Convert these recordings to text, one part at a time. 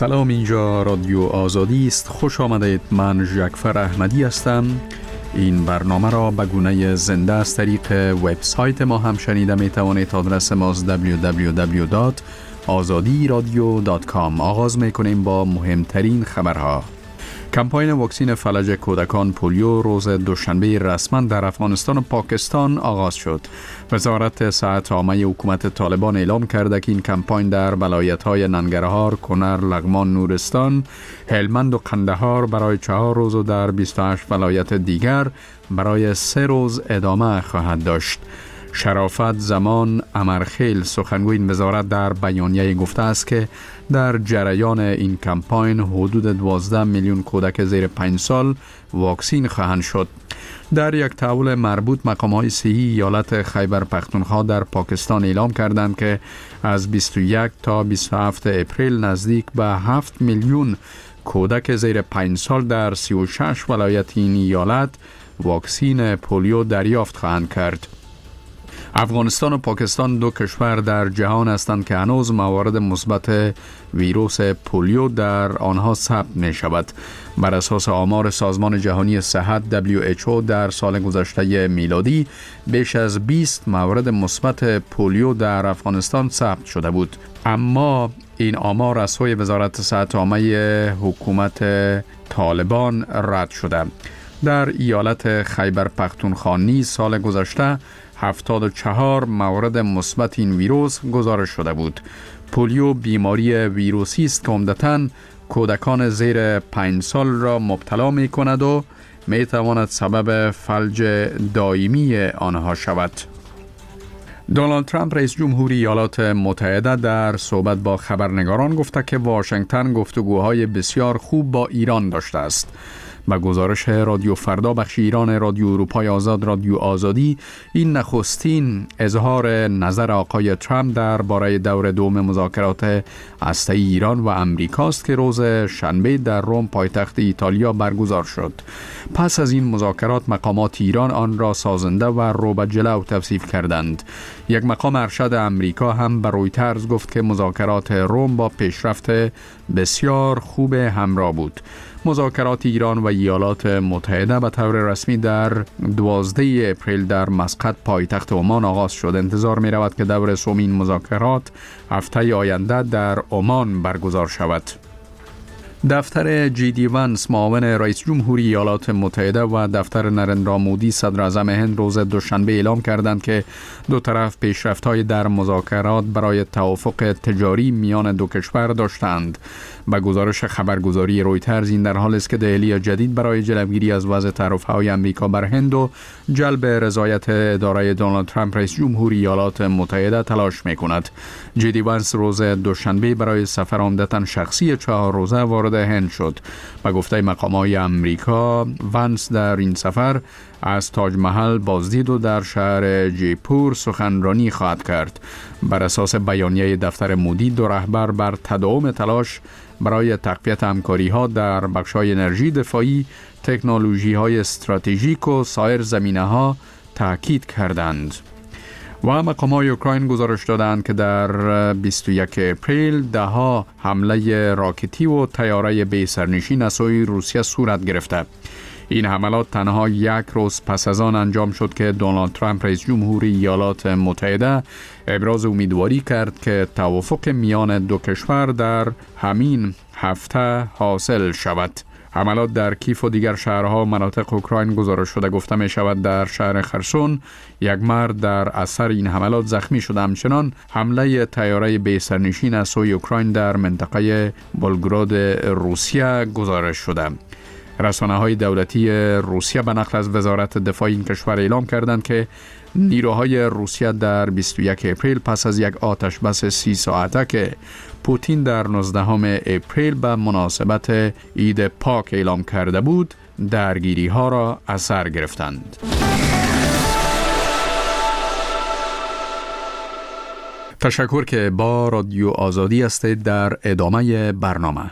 سلام، اینجا رادیو آزادی است. خوش آمدید. من جعفر احمدی هستم. این برنامه را به گونه زنده از طریق وبسایت ما هم شنیده می توانید. آدرس ما www.azadiradio.com. آغاز می کنیم با مهمترین خبرها. کمپاین واکسین فلج کودکان پولیو روز دوشنبه رسما در افغانستان و پاکستان آغاز شد. وزارت صحت عامه حکومت طالبان اعلام کرده که این کمپاین در ولایت‌های ننگرهار، کنر، لغمان، نورستان، هلمند و قندهار برای 4 روز و در 28 ولایت دیگر برای 3 روز ادامه خواهد داشت. شرافت زمان امرخیل سخنگوی این وزارت در بیانیه گفته است که در جریان این کمپاین حدود 12 میلیون کودک زیر 5 سال واکسین خواهند شد. در یک تحول مربوط، مقام‌های صحی ایالت خیبر پختونخوا در پاکستان اعلام کردند که از 21 تا 27 اپریل نزدیک به 7 میلیون کودک زیر 5 سال در 36 ولایت این ایالت واکسین پولیو دریافت خواهند کرد. افغانستان و پاکستان دو کشور در جهان هستند که هنوز موارد مثبت ویروس پولیو در آنها ثبت می شود. بر اساس آمار سازمان جهانی صحت WHO در سال گذشته میلادی بیش از 20 مورد مثبت پولیو در افغانستان ثبت شده بود. اما این آمار از سوی وزارت صحت عامه حکومت طالبان رد شده. در ایالت خیبر پختونخوا نیز سال گذشته 74 مورد مثبت این ویروس گزارش شده بود. پولیو بیماری ویروسی است که عمدتاً کودکان زیر 5 سال را مبتلا می کند و می تواند سبب فلج دائمی آنها شود. دونالد ترامپ رئیس جمهوری ایالات متحده در صحبت با خبرنگاران گفته که واشنگتن گفتگوهای بسیار خوب با ایران داشته است. با گزارش رادیو فردا بخش ایران رادیو اروپای آزاد رادیو آزادی، این نخستین اظهار نظر آقای ترامپ درباره دور دوم مذاکرات هسته‌ای ایران و امریکاست که روز شنبه در روم پایتخت ایتالیا برگزار شد. پس از این مذاکرات مقامات ایران آن را سازنده و رو به جلو توصیف کردند. یک مقام ارشد امریکا هم به رویترز گفت که مذاکرات روم با پیشرفت بسیار خوب همراه بود. مذاکرات ایران و ایالات متحده به طور رسمی در 12 اپریل در مسقط پایتخت عمان آغاز شد. انتظار می رود که دور سومین مذاکرات هفته آینده در عمان برگزار شود. دفتر جی دی وانس معاون رئیس جمهوری ایالات متحده و دفتر نرندرا مودی صدر اعظم هند روز دوشنبه اعلام کردند که دو طرف پیشرفت‌های در مذاکرات برای توافق تجاری میان دو کشور داشتند. با گزارش خبرگزاری رویترز این در حال است که دهلی جدید برای جلوگیری از وضع تعرفه‌های آمریکا بر هند و جلب رضایت اداره دونالد ترامپ رئیس جمهوری ایالات متحده تلاش می‌کند. جی دی وانس روز دوشنبه برای سفر عمدتاً شخصی 4 روزه وارد هند شد. به گفته مقامات آمریکا، وانس در این سفر از تاج محل بازدید و در شهر جیپور سخنرانی خواهد کرد. بر اساس بیانیه دفتر مودی، دو رهبر بر تداوم تلاش برای تقویت همکاری‌ها در بخش‌های انرژی، دفاعی، تکنولوژی‌های استراتژیک و سایر زمینه‌ها تاکید کردند. و مقامات اوکراین گزارش دادند که در 21 اپریل ده‌ها حمله راکتی و طیاره بی سرنشین از سوی روسیه صورت گرفته. این حملات تنها 1 روز پس از آن انجام شد که دونالد ترامپ رئیس جمهوری ایالات متحده ابراز امیدواری کرد که توافق میان دو کشور در همین هفته حاصل شود. حملات در کیف و دیگر شهرها و مناطق اوکراین گزارش شده. گفته می شود در شهر خرسون یک مرد در اثر این حملات زخمی شده. همچنان حمله طیاره بی سرنشین از سوی اوکراین در منطقه بولگراد روسیه گزارش شده. رسانه‌های دولتی روسیه به نقل از وزارت دفاع این کشور اعلام کردند که نیروهای روسیه در 21 اپریل پس از یک آتش بس 30 ساعته که پوتین در 19 اپریل به مناسبت عید پاک اعلام کرده بود، درگیری‌ها را از سر گرفتند. تشکر که با رادیو آزادی هستید. در ادامه برنامه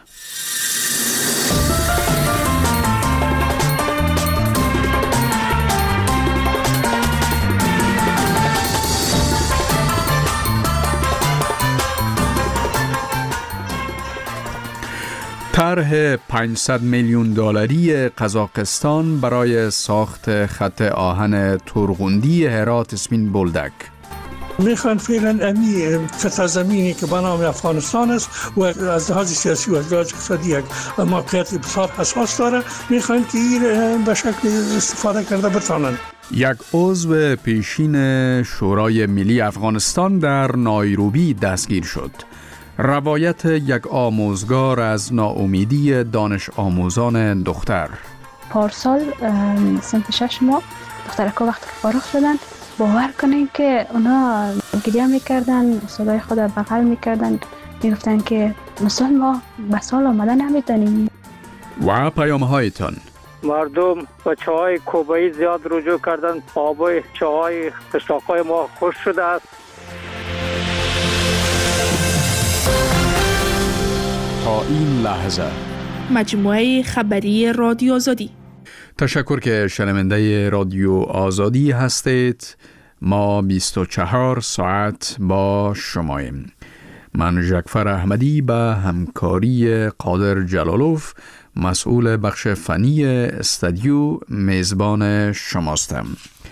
طرح 500 میلیون دلاری قزاقستان برای ساخت خط آهن تورغوندی هرات اسپین بولدک. میخوان فعلا امی قطع زمینی که به نام افغانستان است و از لحاظ سیاسی و از لحاظ اقتصادی یک موقعیت بسیار حساس داره، میخوان که این به شکل استفاده کرده بتانند. یک عضو پیشین شورای ملی افغانستان در نایروبی دستگیر شد. روایت یک آموزگار از ناامیدی دانش آموزان دختر. پارسال سنت 6 ماه دخترکا وقتی که فارغ شدن باور کنین که اونا گریه میکردن، صدای خود بغل میکردن، میگفتن که مثلا ما به سال آمدن نمیتونیم. و پیام‌هایتان: مردم به چاهای کوبایی زیاد رجوع کردن، آبای چاهای قشلاقای ما خوش شده است. تا این لحظه مجموعه خبری رادیو آزادی. تشکر که شنونده رادیو آزادی هستید. ما 24 ساعت با شماییم. من جعفر احمدی به همکاری قادر جلالوف مسئول بخش فنی استودیو میزبان شماستم.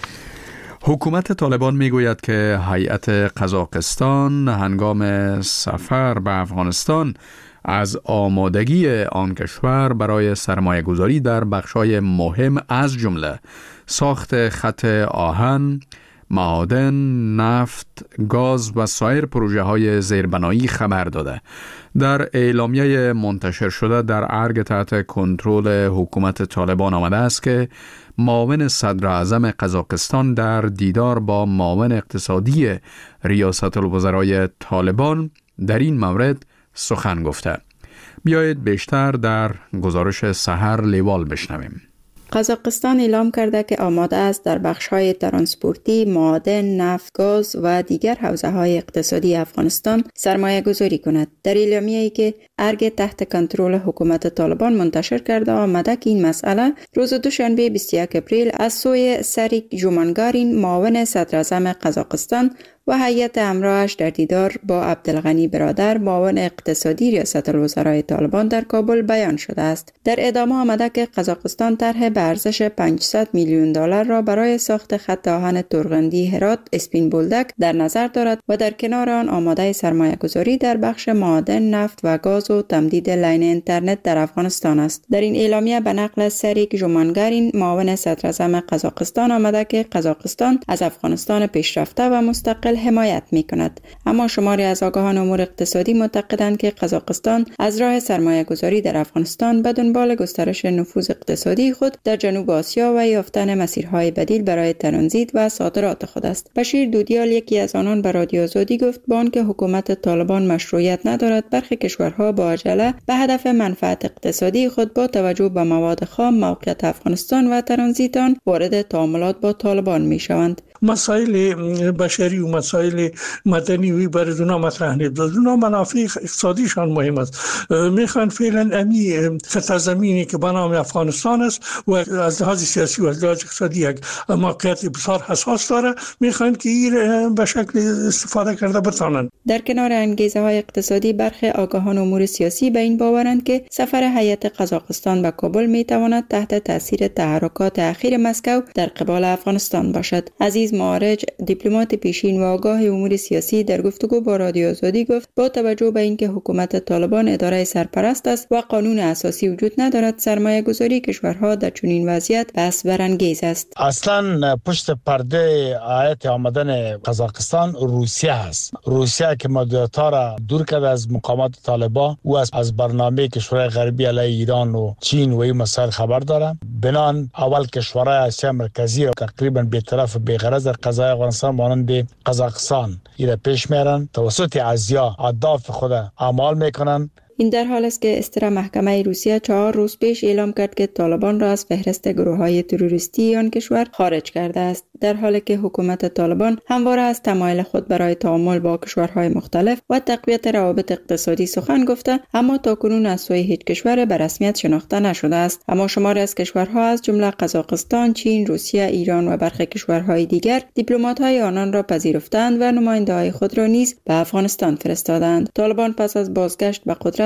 حکومت طالبان میگوید که هیئت قزاقستان هنگام سفر به افغانستان از آمادگی آن کشور برای سرمایه گذاری در بخش‌های مهم از جمله ساخت خط آهن، معادن، نفت، گاز و سایر پروژه‌های زیربنایی خبر داده. در اعلامیه منتشر شده در ارگ تحت کنترل حکومت طالبان آمده است که معاون صدر اعظم قزاقستان در دیدار با معاون اقتصادی ریاست الوزرای طالبان در این مورد سخن گفته. بیایید بیشتر در گزارش سحر لیوال بشنویم. قزاقستان اعلام کرده که آماده است در بخش‌های ترانسپورتی، معادن، نفت، گاز و دیگر حوزه‌های اقتصادی افغانستان سرمایه گذاری کند. در اعلامیه‌ای که ارگ تحت کنترل حکومت طالبان منتشر کرده آمده که این مسئله روز دوشنبه 21 اپریل از سوی سریک جومانگارین معاون صدر اعظم قزاقستان و هیئت همراهش در دیدار با عبدالغنی برادر معاون اقتصادی ریاست الوزرای طالبان در کابل بیان شده است. در ادامه آمده که قزاقستان طرح به ارزش 500 میلیون دلار را برای ساخت خط آهن تورغوندی هرات اسپین بولدک در نظر دارد و در کنار آن آماده سرمایه گذاری در بخش معادن، نفت و گاز و تمدید لاین اینترنت در افغانستان است. در این اعلامیه به نقل سریک جومانگارین معاون صدر اعظم قزاقستان آمده که قزاقستان از افغانستان پیشرفته و مستقل حمایت می‌کند. اما شماری از آگاهان امور اقتصادی معتقدند که قزاقستان از راه سرمایه گذاری در افغانستان به دنبال گسترش نفوذ اقتصادی خود در جنوب آسیا و یافتن مسیرهای بدیل برای ترانزیت و صادرات خود است. بشیر دودیال یکی از آنان به رادیو آزادی گفت با آنکه حکومت طالبان مشروعیت ندارد، برخی کشورها با عجله به هدف منفعت اقتصادی خود با توجه به مواد خام، موقعیت افغانستان و ترانزیت آن وارد تعاملات با طالبان می‌شوند. مسائل بشری و مسائل مدنی وی برای دونا مطرح نیست. دونا منافع اقتصادیشان مهم است. میخوان فعلا امی قطع زمینی که به نام افغانستان است و از لحاظ سیاسی و از لحاظ اقتصادی یک موقعیت بسیار حساس داره، میخوان که این به شکل استفاده کرده بتانند. در کنار انگیزه های اقتصادی، برخی آگاهان امور سیاسی به این باورند که سفر هیئت قزاقستان به کابل میتواند تحت تاثیر تحرکات اخیر مسکو در قبال افغانستان باشد. عزیز معارج، دیپلمات پیشین و آگاه امور سیاسی، در گفتگو با رادیو آزادی گفت با توجه به اینکه حکومت طالبان اداره سرپرست است و قانون اساسی وجود ندارد، سرمایه گذاری کشورها در چنین وضعیت بحث برانگیز است. اصلا پشت پرده هیئت آمدن قزاقستان روسیه است. روسیه که مدت‌ها را دور کرده از مقامات طالبان و از برنامه کشورهای غربی علیه ایران و چین و این مسائل خبر دارم. بنان اول کشورهای آسیا مرکزی و تقریبا بی‌طرف و بی‌غرض در قضای افغانستان مانند قزاقستان ایره پیش میرن، توسط ازیا اهداف خود اعمال میکنن. این در حال است که استرا محکمه روسیه 4 روز پیش اعلام کرد که طالبان را از فهرست گروه‌های تروریستی آن کشور خارج کرده است، در حالی که حکومت طالبان همواره از تمایل خود برای تعامل با کشورهای مختلف و تقویت روابط اقتصادی سخن گفته، اما تاکنون از سوی هیچ کشور به رسمیت شناخته نشده است. اما شماری از کشورها از جمله قزاقستان، چین، روسیه، ایران و برخی کشورهای دیگر دیپلمات‌های آنان را پذیرفتند و نماینده‌های خود را نیز به افغانستان فرستادند. طالبان پس از بازگشت به قدرت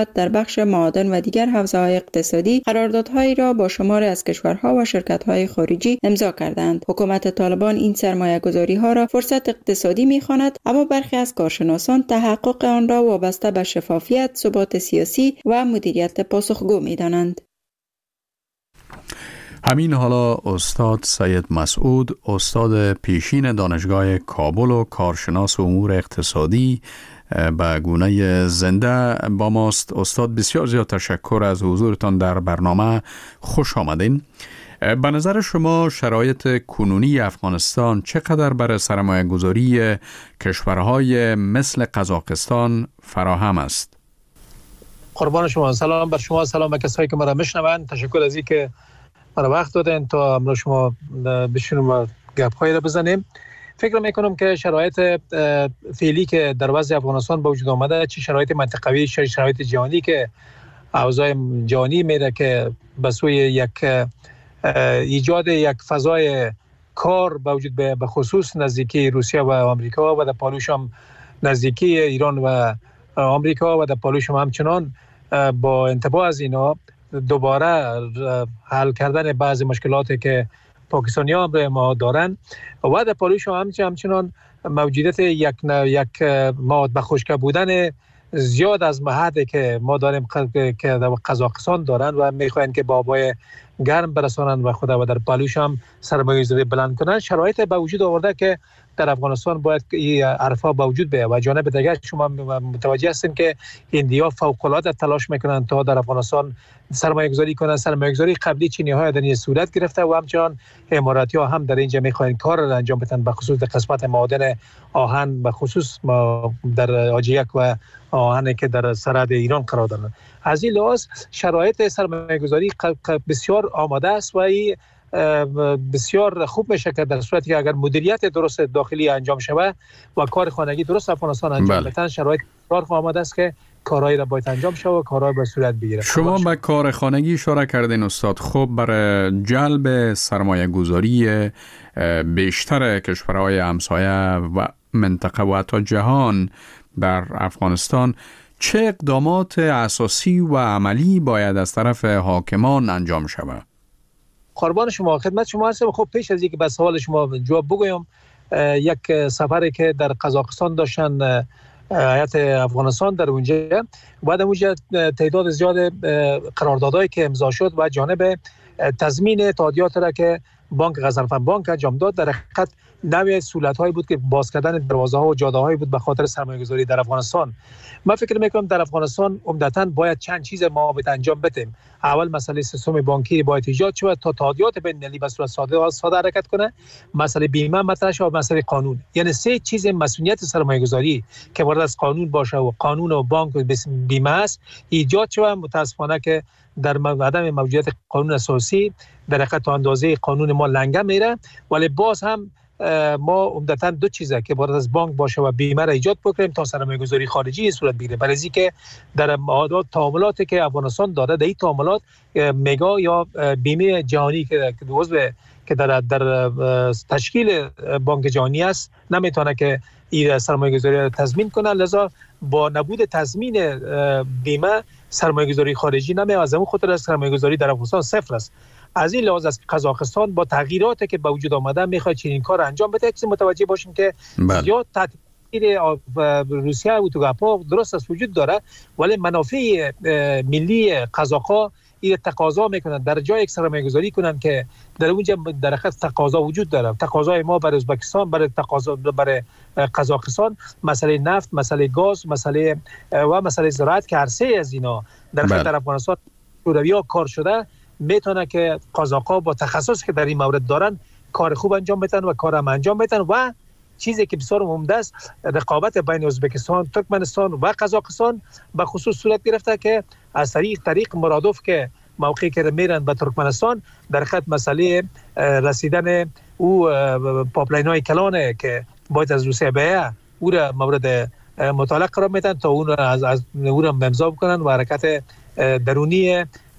دولت در بخش معادن و دیگر حوزه‌های اقتصادی قراردادهایی را با شمار از کشورها و شرکت‌های خارجی امضا کردند. حکومت طالبان این سرمایه‌گذاری‌ها را فرصت اقتصادی می‌خواند، اما برخی از کارشناسان تحقق آن را وابسته به شفافیت، ثبات سیاسی و مدیریت پاسخگو می‌دانند. همین حالا استاد سید مسعود، استاد پیشین دانشگاه کابل و کارشناس امور اقتصادی، به گونه زنده با ماست. استاد بسیار زیاد تشکر از حضورتان در برنامه، خوش آمدین. به نظر شما شرایط کنونی افغانستان چقدر برای سرمایه گذاری کشورهای مثل قزاقستان فراهم است؟ قربان شما، سلام بر شما، سلام به کسایی که مرا میشنوند. تشکر از این که مرا وقت دادن تا امروز شما بشینیم و گپ‌هایی را بزنیم. فکر میکنم که شرایط فعلی که در وضع افغانستان به وجود آمده، چه شرایط منطقوی، چه شرایط جهانی که اوضاع جهانی میره که به سوی یک ایجاد یک فضای کار به وجود به خصوص نزدیکی روسیه و آمریکا و در پالوش هم نزدیکی ایران و آمریکا و در پالوش هم همچنان با انتباه از اینا دوباره حل کردن بعضی مشکلاتی که پاکستانی ها هم ما دارن و در پالوش هم همچنان موجودیت یک مواد بخشکه بودن زیاد از حدی که ما داریم که در قزاقستان دارن و میخواین که بابای گرم برسانن و خدا و در پالوش هم سرمایه‌گذاری بلند کنن. شرایط به وجود آورده که در افغانستان باید این عرفا به وجود بیاید و جانب دیگر شما متوجه هستین که هندی‌ها فوق‌العاده تلاش میکنن تا در افغانستان سرمایه‌گذاری کنن. سرمایه‌گذاری قبلی چینی‌ها در این صورت گرفته و همچنان اماراتی‌ها هم در اینجا میخواین کار را انجام بدن به خصوص در قسمت معادن آهن، به خصوص در آجیک و آهنی که در سرحد ایران قرار دارند. از این لحاظ شرایط سرمایه‌گذاری بسیار آماده است و این بسیار خوب میشه که در صورتی که اگر مدیریت درست داخلی انجام شود و کار خانگی درست افغانستان انجام بدن، شرایط بسیار آماده است که کارهایی را باید انجام شود و کارهای به صورت بگیره. شما به کار خانگی اشاره کردین استاد. خب برای جلب سرمایه گذاری بیشتر کشورهای همسایه و منطقه و حتی جهان در افغانستان چه اقدامات اساسی و عملی باید از طرف حاکمان انجام شود؟ قربان شما، خدمت شما هستم. خب پیش از اینکه به سوال شما جواب بگویم، یک سفری که در قزاقستان داشتن هیئت افغانستان در اونجا، بعد اونجا تعداد زیاد قراردادهایی که امضا شد و جانب تضمین تادیات را که بانک غزنفر بانک انجام داد، در حقیقت نوع سهولت‌هایی بود که باز کردن دروازه‌ها و جاده‌هایی بود به خاطر سرمایه‌گذاری در افغانستان. من فکر می‌کنم در افغانستان عمدتاً باید چند چیز ما باید انجام بدیم. اول مسئله سیستم بانکی باید ایجاد شود تا تادیات بین‌المللی به صورت ساده حرکت کنه. مسئله بیمه مطرح شود، مسئله قانون. یعنی سه چیز مسئولیت سرمایه‌گذاری که وارد از قانون باشه و قانون و بانک و بیمه است ایجاد شود. متأسفانه که در عدم موجودیت قانون اساسی در حقیقت تا اندازه قانون ما لنگه میره، ولی باز هم ما عمدتاً دو چیزه که باید از بانک باشه و بیمه را ایجاد بکنیم تا سرمایه‌گذاری خارجی صورت بگیره. برای اینکه در تعاملاتی که افغانستان داره، در این تعاملات مگا یا بیمه جهانی که عضو که در تشکیل بانک جهانی است نمیتونه که این سرمایه‌گذاری را تضمین کنه. لذا با نبود تضمین بیمه سرمایه‌گذاری خارجی نمیاد. از اون خاطر سرمایه‌گذاری در افغانستان صفر است. از این لحاظ است که قزاقستان با تغییراتی که به وجود آمده میخواد چنین کار انجام بده. چیزی متوجه باشیم که زیاد تاثیر روسیه و توگاپا درست است وجود داره، ولی منافع ملی قزاق‌ها این تقاضا میکنن در جای یک سرمایه‌گذاری کنن که در اونجا در حقیقت تقاضا وجود داره. تقاضای ما برای ازبکستان، برای قزاقستان مسئله نفت، مسئله گاز، مسئله و مسئله زراعت که هر سه از اینا در خطر افغانستان شوروی‌ها کار شده، میتونه که قزاق‌ها با تخصص که در این مورد دارن کار خوب انجام بدن و کارم انجام بدن. و چیزی که بسیار مهمه است، رقابت بین ازبکستان، ترکمنستان و قزاقستان به خصوص صورت گرفته که از طریق مرادف که موقعی که میرن به ترکمنستان در حقیقت مسئله رسیدن او پاپلاین‌های کلانه که باید از روسیه بیه او را مورد مطالعه قرار میدن تا اون را از امضا بکنن و حرکت درونی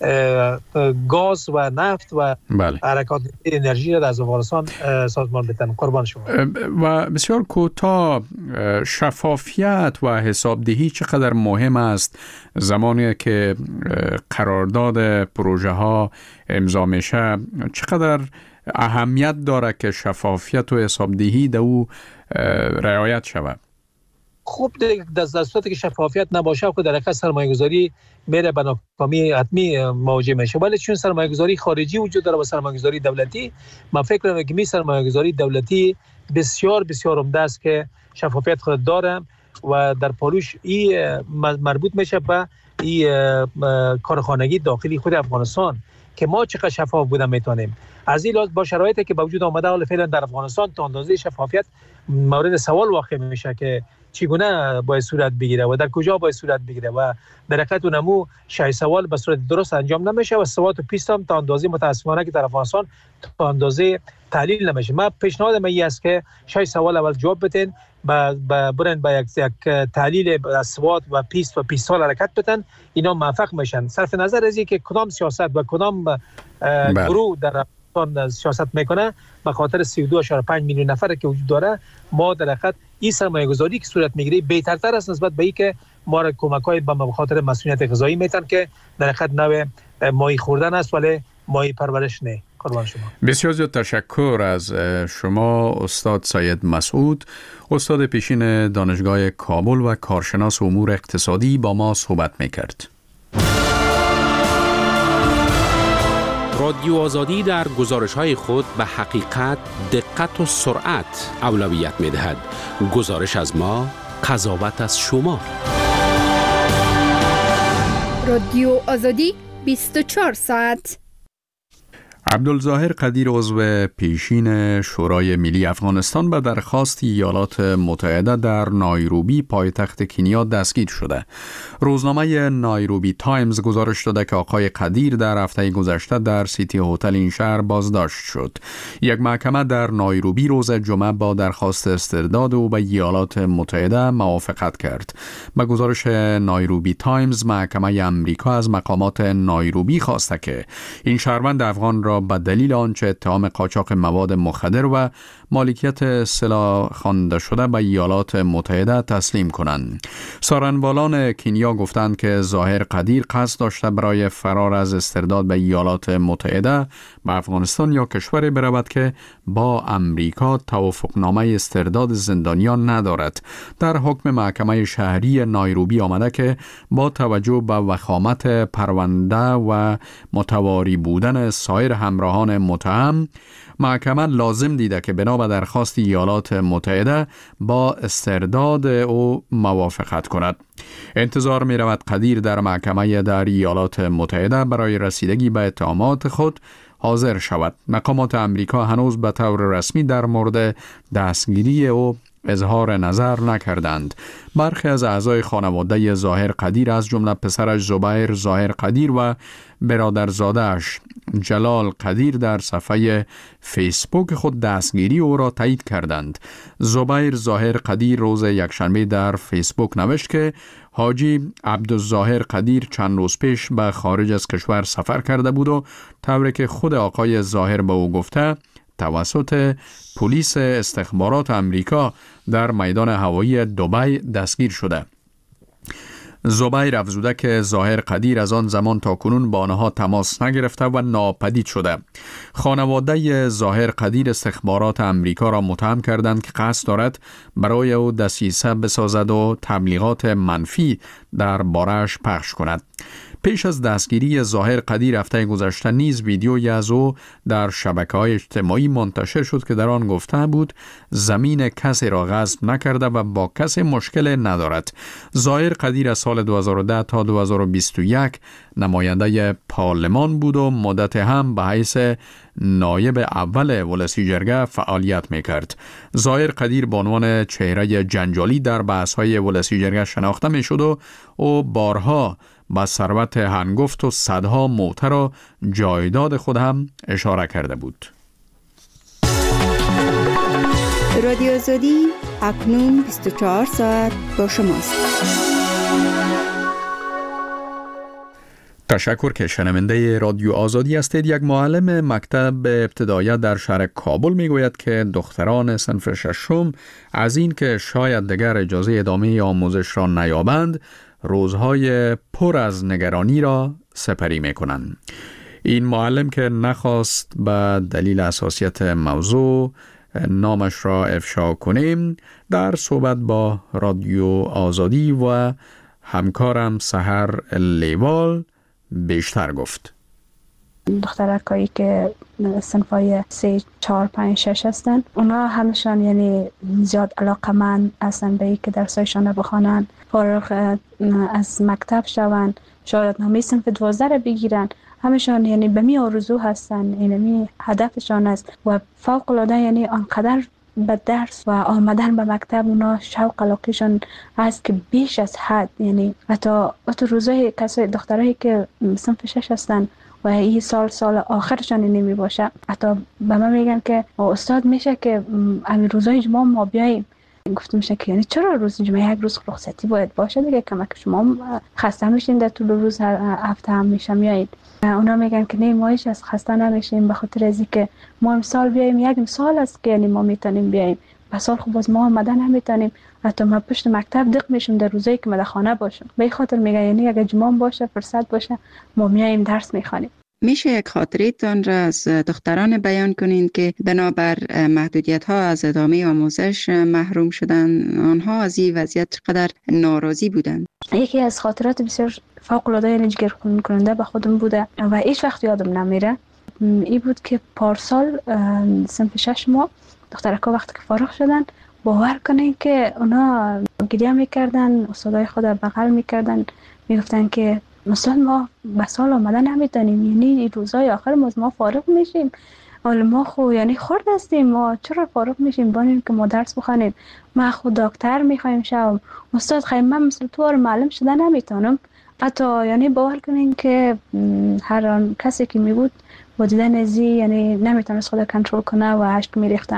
گاز و نفت و بله. حرکات انرژی را از افغانستان سازمان بدن. قربان شما. و بسیار کوتاه، شفافیت و حسابدهی چقدر مهم است زمانی که قرارداد پروژه ها امضا میشه؟ چقدر اهمیت داره که شفافیت و حسابدهی در او رعایت شود؟ خب در صورتی که شفافیت نباشه خود در حقیقت سرمایه‌گذاری میره به ناکامی حتمی مواجه میشه. ولی چون سرمایه‌گذاری خارجی وجود داره و سرمایه‌گذاری دولتی، من فکر می‌کنم که سرمایه‌گذاری دولتی بسیار بسیار عمده است که شفافیت خود داره و در پالوش این مربوط میشه به این کارخانگی داخلی خود افغانستان که ما چقدر شفاف بودن میتونیم. از این لحاظ با شرایطی که به وجود آمده حال فعلا در افغانستان تا اندازه شفافیت مورد سوال واقع میشه که چگونه باید صورت بگیره و در کجا باید صورت بگیره و در حقیقت اونمو شای سوال به صورت درست انجام نمیشه و سوات و پیست هم تا اندازه متاسفانه که در افغانستان تا اندازه تحلیل نمیشه. من پیشنهاد من این است که شای سوال اول جواب بدین، برن با یک تحلیل سوات و پیستال حرکت بدن، اینا موفق میشن. صرف نظر از اینکه کدام سیاست و کدام گروه در سیاست میکنه به خاطر 32.5 میلیون نفر که وجود داره، ما در حقیقت این سرمایه‌گذاری که صورت میگیره بهترتر است نسبت به اینکه ما را کمک‌های به خاطر مسئولیت غذایی میتن که در حقیقت نوع ماهی خوردن است ولی ماهی پرورش نه. قربان شما. بسیار زیاد تشکر از شما استاد سید مسعود، استاد پیشین دانشگاه کابل و کارشناس امور اقتصادی با ما صحبت میکرد. رادیو آزادی در گزارش‌های خود به حقیقت، دقت و سرعت اولویت می‌دهد. گزارش از ما، قضاوت از شما. رادیو آزادی 24 ساعت. عبدالظاهر قدیر عضو پیشین شورای ملی افغانستان به درخواست ایالات متحده در نایروبی پایتخت کنیا دستگیر شده. روزنامه نایروبی تایمز گزارش داده که آقای قدیر در هفته گذشته در سیتی هتل این شهر بازداشت شد. یک محکمه در نایروبی روز جمعه با درخواست استرداد او به ایالات متحده موافقت کرد. به گزارش نایروبی تایمز، محکمه امریکا از مقامات نایروبی خواسته که این شهروند افغان را به دلیل آنچه اتهام قاچاق مواد مخدر و مالکیت سلاح خوانده شده به ایالات متحده تسلیم کنند. سارنوالان کنیا گفتند که ظاهر قدیر قصد داشته برای فرار از استرداد به ایالات متحده به افغانستان یا کشوری برود که با امریکا توافقنامه استرداد زندانیان ندارد. در حکم محکمه شهری نایروبی آمده که با توجه به وخامت پرونده و متواری بودن سایر همراهان متهم، محکمه لازم دیده که بنا به درخواست ایالات متحده با استرداد او موافقت کند. انتظار می رود قدیر در محکمه در ایالات متحده برای رسیدگی به اتهامات خود حاضر شود. مقامات امریکا هنوز به طور رسمی در مورد دستگیری او اظهار نظر نکردند. برخی از اعضای خانواده ظاهر قدیر از جمله پسرش زبیر ظاهر قدیر و برادرزاده‌اش جلال قدیر در صفحه فیسبوک خود دستگیری او را تایید کردند. زبیر ظاهر قدیر روز یکشنبه در فیسبوک نوشت که حاجی عبدالظاهر قدیر چند روز پیش به خارج از کشور سفر کرده بود و طوری که خود آقای ظاهر به او گفته توسط پلیس استخبارات امریکا در میدان هوایی دبی دستگیر شده. زبیر افزوده که ظاهر قدیر از آن زمان تا کنون با آنها تماس نگرفته و ناپدید شده. خانواده ظاهر قدیر استخبارات امریکا را متهم کردند که قصد دارد برای او دسیسه بسازد و تبلیغات منفی در بارش پخش کند. پیش از دستگیری ظاهر قدیر هفته گذشته نیز ویدیویی از او در شبکه‌های اجتماعی منتشر شد که در آن گفته بود زمین کسی را غصب نکرده و با کسی مشکل ندارد. ظاهر قدیر از سال 2010 تا 2021 نماینده پارلمان بود و مدت هم به حیث نایب اول ولسی جرگه فعالیت میکرد. ظاهر قدیر به عنوان چهره جنجالی در بحث‌های ولسی جرگه شناخته میشد و او بارها با ثروت هنگفت و صدها موتر و جایداد خود هم اشاره کرده بود. رادیو آزادی اکنون 24 ساعت با شماست. تشکر که شنونده رادیو آزادی هستید. یک معلم مکتب ابتدایی در شهر کابل میگوید که دختران صنف ششم از این که شاید دیگر اجازه ادامه آموزش را نیابند، روزهای پر از نگرانی را سپری میکنند. این معلم که نخواست به دلیل حساسیت موضوع نامش را افشا کنیم، در صحبت با رادیو آزادی و همکارم سحر لیوال بیشتر گفت. دخترکایی که صنفای 3 4 5 6 هستن، اونا همشان یعنی زیاد علاقمند هستن به اینکه درسایشان رو بخوانن، فارغ از مکتب شوند، شاید نامه صنف 12 رو بگیرن. همشان یعنی به می آرزو هستن، یعنی هدفشان است و فوق العاده یعنی آنقدر به درس و آمدن به مکتب اونا شوق علاقهشون هست که بیش از حد. یعنی حتی روزای کسای دخترایی که صنف 6 هستن و این سال آخرشان نمی باشه، حتی به من میگن که استاد میشه که همین روزای جمعه ما بیاییم. گفتم میشه که یعنی چرا روز جمعه یک روز رخصتی باید باشه دیگه، کمک شما خسته میشین در طول روز هفته هم میشه میایید. اونا میگن که نه، ما هیچ از خسته نمیشیم، به خاطر از اینکه ما امسال بیایم یک امسال است که یعنی ما میتونیم بیایم، پسال خب باز ما آمدن نمیتونیم، حتی ما پشت مکتب دق میشیم در روزایی که ما خانه باشیم. به این خاطر میگن یعنی اگه جمعه باشه فرصت باشه ما میایم درس میخوانیم. میشه یک خاطرتان را از دختران بیان کنین که بنابر محدودیت ها از ادامه آموزش محروم شدن؟ آنها از این وضعیت چقدر ناراضی بودند؟ یکی از خاطرات بسیار فوق العاده یعنی جگرخون کننده به خودم بوده و هیچ وقت یادم نمیره. این بود که پارسال صنف 6 ما دخترکا وقتی که فارغ شدن، باور کنین که اونا گریه میکردن، استادای خود بغل میکردن، میگفتن که مثلا ما به سال آمدن نمیتونیم، یعنی روزای آخر ما فارغ میشیم، حالا ما خو یعنی خورد هستیم، ما چرا فارغ میشیم بانیم که ما درس بخونیم، ما خود دکتر میخوایم شوم، استاد خیلی من مثل تو معلم شده نمیتونم. حتی یعنی باور کنین که هر آن کسی که میبود با دیدن ازی یعنی نمیتونست خود کنترل کنه و اشک میریختن.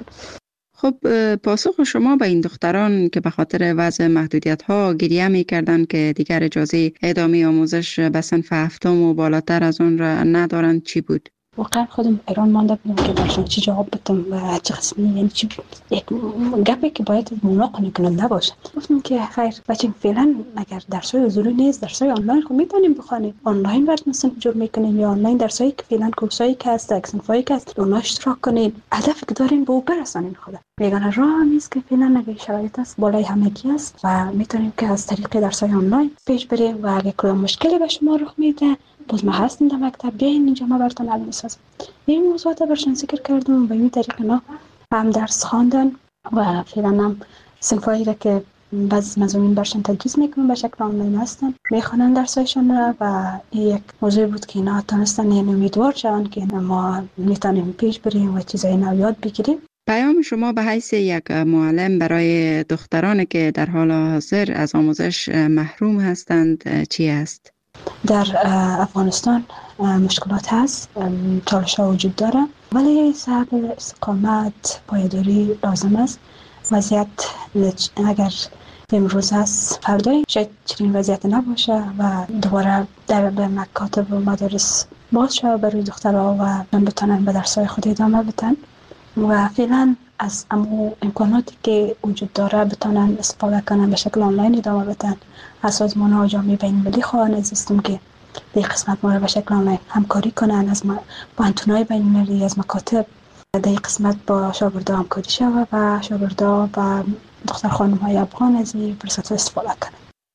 خب پاسخ شما به این دختران که به خاطر وضع محدودیت ها گریه میکردن که دیگر اجازه ادامه آموزش به صنف 7 و بالاتر از اون را ندارند چی بود؟ واقعا خودم ایران مانده بودم که برشان چی جواب بدم و چه قسمی، یعنی چی یک گپی که باید مناقشه کننده باشه. گفتم که خیر بچه فعلا اگر درسای حضوری نیست، درسای آنلاین خب میتونیم بخونیم، آنلاین براتون صنف جور میکنیم یا آنلاین درسایی که فعلا کورسایی که هست صنفایی که هست اونها اشتراک کنیم. هدفی که داریم به او برسانیم. خدا میگن راه نیست که فعلا اگه شرایط است بالای همگی است و میتونیم که از طریق درسای آنلاین پیش بریم و اگه کدام مشکلی به شما رخ میده باز ما هستیم در مکتب، بیاین اینجا ما براتون حل میسازیم. این موضوعات برشان ذکر کردم و این طریق اینا هم درس خواندن و فعلا هم صنفایی را که بعض مضامین برشان تدریس میکنن به شکل آنلاین هستن میخوانن درسایشون را و این یک موضوع بود که اینا تونستن یعنی امیدوار شدن که ما میتونیم پیش بریم و چیزای نو یاد بگیریم. پیام شما به حیث یک معلم برای دخترانی که در حال حاضر از آموزش محروم هستند چی است؟ در افغانستان مشکلات هست، چالش ها وجود داره، ولی صاحب استقامت پایداری لازم است. وضعیت اگر امروز هست فردای شاید چنین وضعیت نباشه و دوباره در مکاتب و مدارس باز شود برای دخترها و بتونن به درسای خود ادامه بدن و فعلا از امکاناتی که وجود داره بتونن استفاده کنن، به شکل آنلاین ادامه بدن. از سازمان ها جامعه بین المللی خواهان ازیستم که در قسمت ما رو به شکل آنلاین همکاری کنن، از پانتونای بین المللی از مکاتب در قسمت با شاگردا همکاری شود و شاگردا و دختر خانم های افغان از این فرصت استفاده کنن.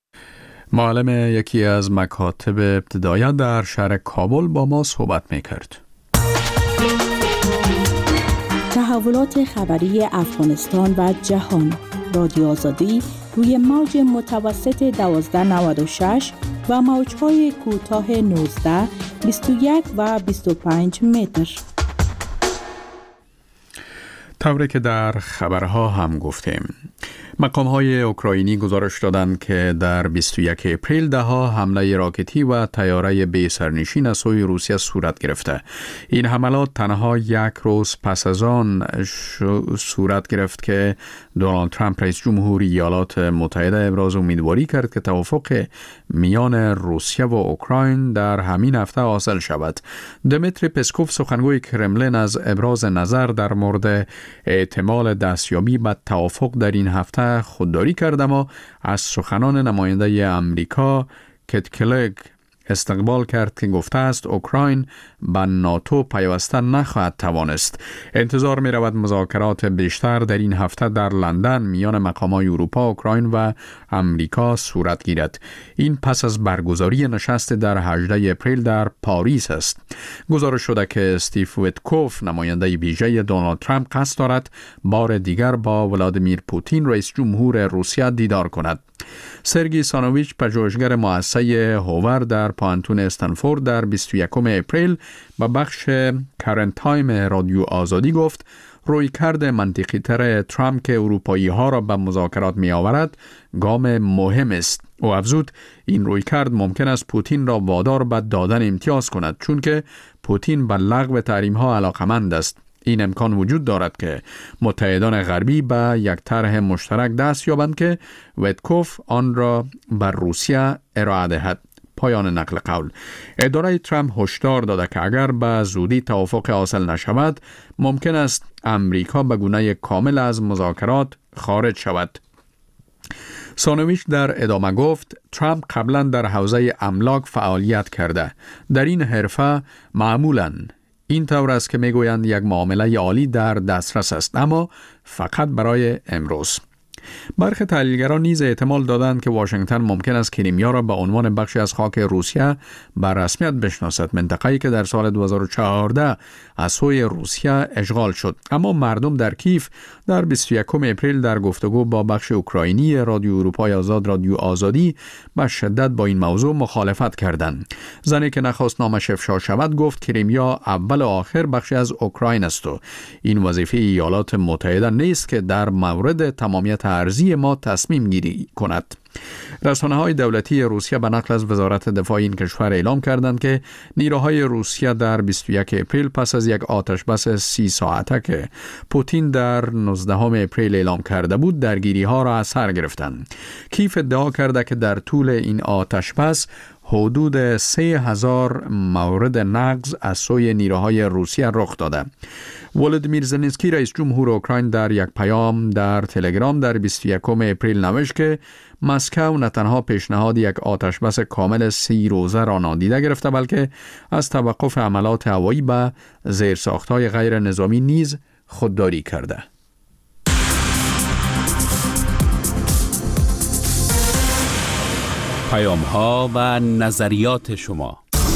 معلم یکی از مکاتب ابتدایی در شهر کابل با ما صحبت میکرد. تحولات خبری افغانستان و جهان، رادیو آزادی روی موج متوسط 1296 و موج‌های کوتاه 19، 21 و 25 متر. طوری که در خبرها هم گفتیم، مقام‌های اوکراینی گزارش دادند که در 21 اپریل ده‌ها حمله راکتی و طیاره بی سرنشین از سوی روسیه صورت گرفته. این حملات تنها یک روز پس از آن صورت گرفت که دونالد ترامپ رئیس جمهور ایالات متحده ابراز امیدواری کرد که توافق میان روسیه و اوکراین در همین هفته حاصل شود. دمیتری پسکوف سخنگوی کرملین از ابراز نظر در مورد احتمال دستیابی به توافق در این هفته خودداری کرد، اما از سخنان نماینده امریکا کیت کلگ استقبال کرد که گفته است اوکراین به ناتو پیوسته نخواهد توانست. انتظار می رود مذاکرات بیشتر در این هفته در لندن میان مقامات اروپا، اوکراین و امریکا صورت گیرد. این پس از برگزاری نشست در 18 اپریل در پاریس است. گزارش شده که استیو ویتکوف نماینده ویژه دونالد ترامپ قصد دارد بار دیگر با ولادیمیر پوتین رئیس جمهور روسیه دیدار کند. سرگی سانویچ پژوهشگر مؤسسه هوور در پانتون استنفورد در 21 اپریل به بخش کرنت تایم رادیو آزادی گفت رویکرد منطقی تر ترامپ که اروپایی ها را به مذاکرات می آورد گام مهم است. او افزود این رویکرد ممکن است پوتین را وادار به دادن امتیاز کند، چون که پوتین به لغو تحریم ها علاقمند است. این امکان وجود دارد که متحدان غربی به یک طرح مشترک دست یابند که ویتکوف آن را بر روسیه ارائه دهد. پایان نقل قول. اداره ترامپ هشدار داده که اگر به زودی توافق حاصل نشود ممکن است امریکا به گونه کامل از مذاکرات خارج شود. سانویچ در ادامه گفت ترامپ قبلا در حوزه املاک فعالیت کرده. در این حرفه معمولاً این طور است که میگویند یک معامله عالی در دسترس است، اما فقط برای امروز. برخی تحلیلگران نیز احتمال دادند که واشنگتن ممکن است کریمیا را به عنوان بخشی از خاک روسیه به رسمیت بشناسد، منطقه‌ای که در سال 2014 از سوی روسیه اشغال شد. اما مردم در کیف در 21 اپریل در گفتگو با بخش اوکراینی رادیو اروپای آزاد رادیو آزادی به شدت با این موضوع مخالفت کردند. زنی که نخواست نامش افشا شود گفت کریمیا اول و آخر بخشی از اوکراین است و این وظیفه ایالات متحده نیست که در مورد تمامیت ارضی ما تصمیم گیری کند. رسانه‌های دولتی روسیه به نقل از وزارت دفاع این کشور اعلام کردند که نیروهای روسیه در 21 اپریل پس از یک آتشبس 30 ساعته که پوتین در 19 اپریل اعلام کرده بود درگیری‌ها را از سر گرفتند. کیف ادعا کرده که در طول این آتشبس حدود 3000 مورد نقض از سوی نیروهای روسیه رخ داده. ولادیمیر زلنسکی رئیس جمهور اوکراین در یک پیام در تلگرام در 21 اپریل نوشت که مسکو نه تنها پیشنهاد یک آتشبس کامل 30 روزه را نادیده گرفته بلکه از توقف عملات هوایی به زیرساخت‌های غیر نظامی نیز خودداری کرده. پیام‌ها و نظریات شما.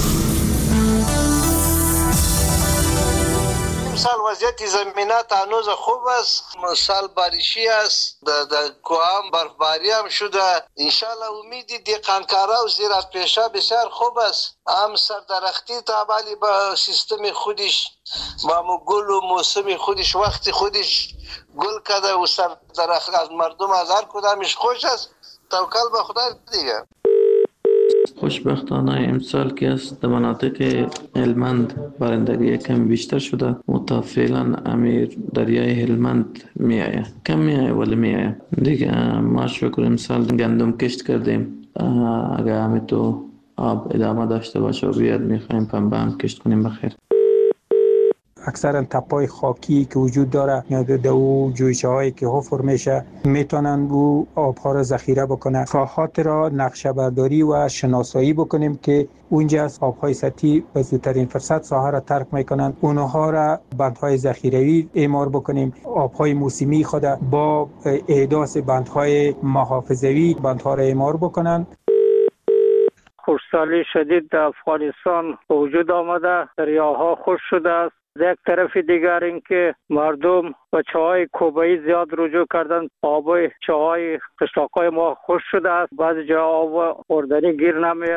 امسال وضعیت زمینات هنوز خوب است، سال باریشی است، در کوام برفباری هم شده. انشالله امیدی دیقانکارا و زیرات پیشه بسیار خوب است. هم سردرختی تابعی با سیستم خودش با گل و موسم خودش وقت خودش گل کده و سردرخت از مردم از هر کدامش خوش است. توکل به خدا دیگه. خوشبختانه امسال که است در مناطق هلمند بارندگی کم بیشتر شده، متفعلا امیر دریای هلمند می آید، کم می آید ولی می آید دیگه. ما شکر امسال گندم کشت کردیم، اگر همین تو آب ادامه داشته باشه و بیاد میخوایم پنبه هم کشت کنیم بخیر. اکثرا تپای خاکی که وجود داره یا دو جویچه هایی که حفر میشه میتونن او آبها را ذخیره بکنن. ساحات را نقشه برداری و شناسایی بکنیم که اونجا از آبهای سطحی به زودترین فرصت ساحه را ترک میکنن، اونها را بندهای ذخیروی اعمار بکنیم. آبهای موسمی خود با احداث بندهای محافظوی بندها را اعمار بکنن. خشکسالی شدید در افغانستان به وجود آمده، دریاها خشک شده است. یک طرف دیگر اینکه مردم به چاهای کوبایی زیاد رجوع کردن، آب چاهای قشلاقای ما خشک شده است، بعضی جا آب خوردنی گیر نمیاد.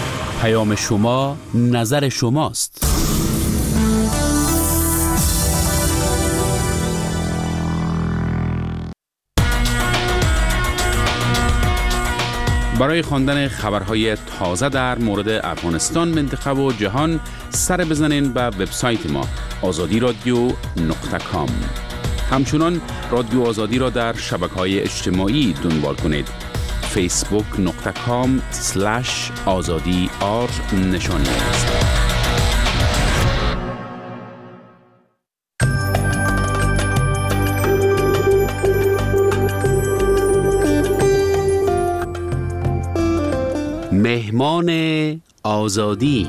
پیام شما نظر شماست. برای خواندن خبرهای تازه در مورد افغانستان، منطقه و جهان سر بزنین به وبسایت ما azadi.radio.com. همچنان رادیو آزادی را در شبکه‌های اجتماعی دنبال کنید. facebook.com/azadi_r نشانی است. مهمان آزادی.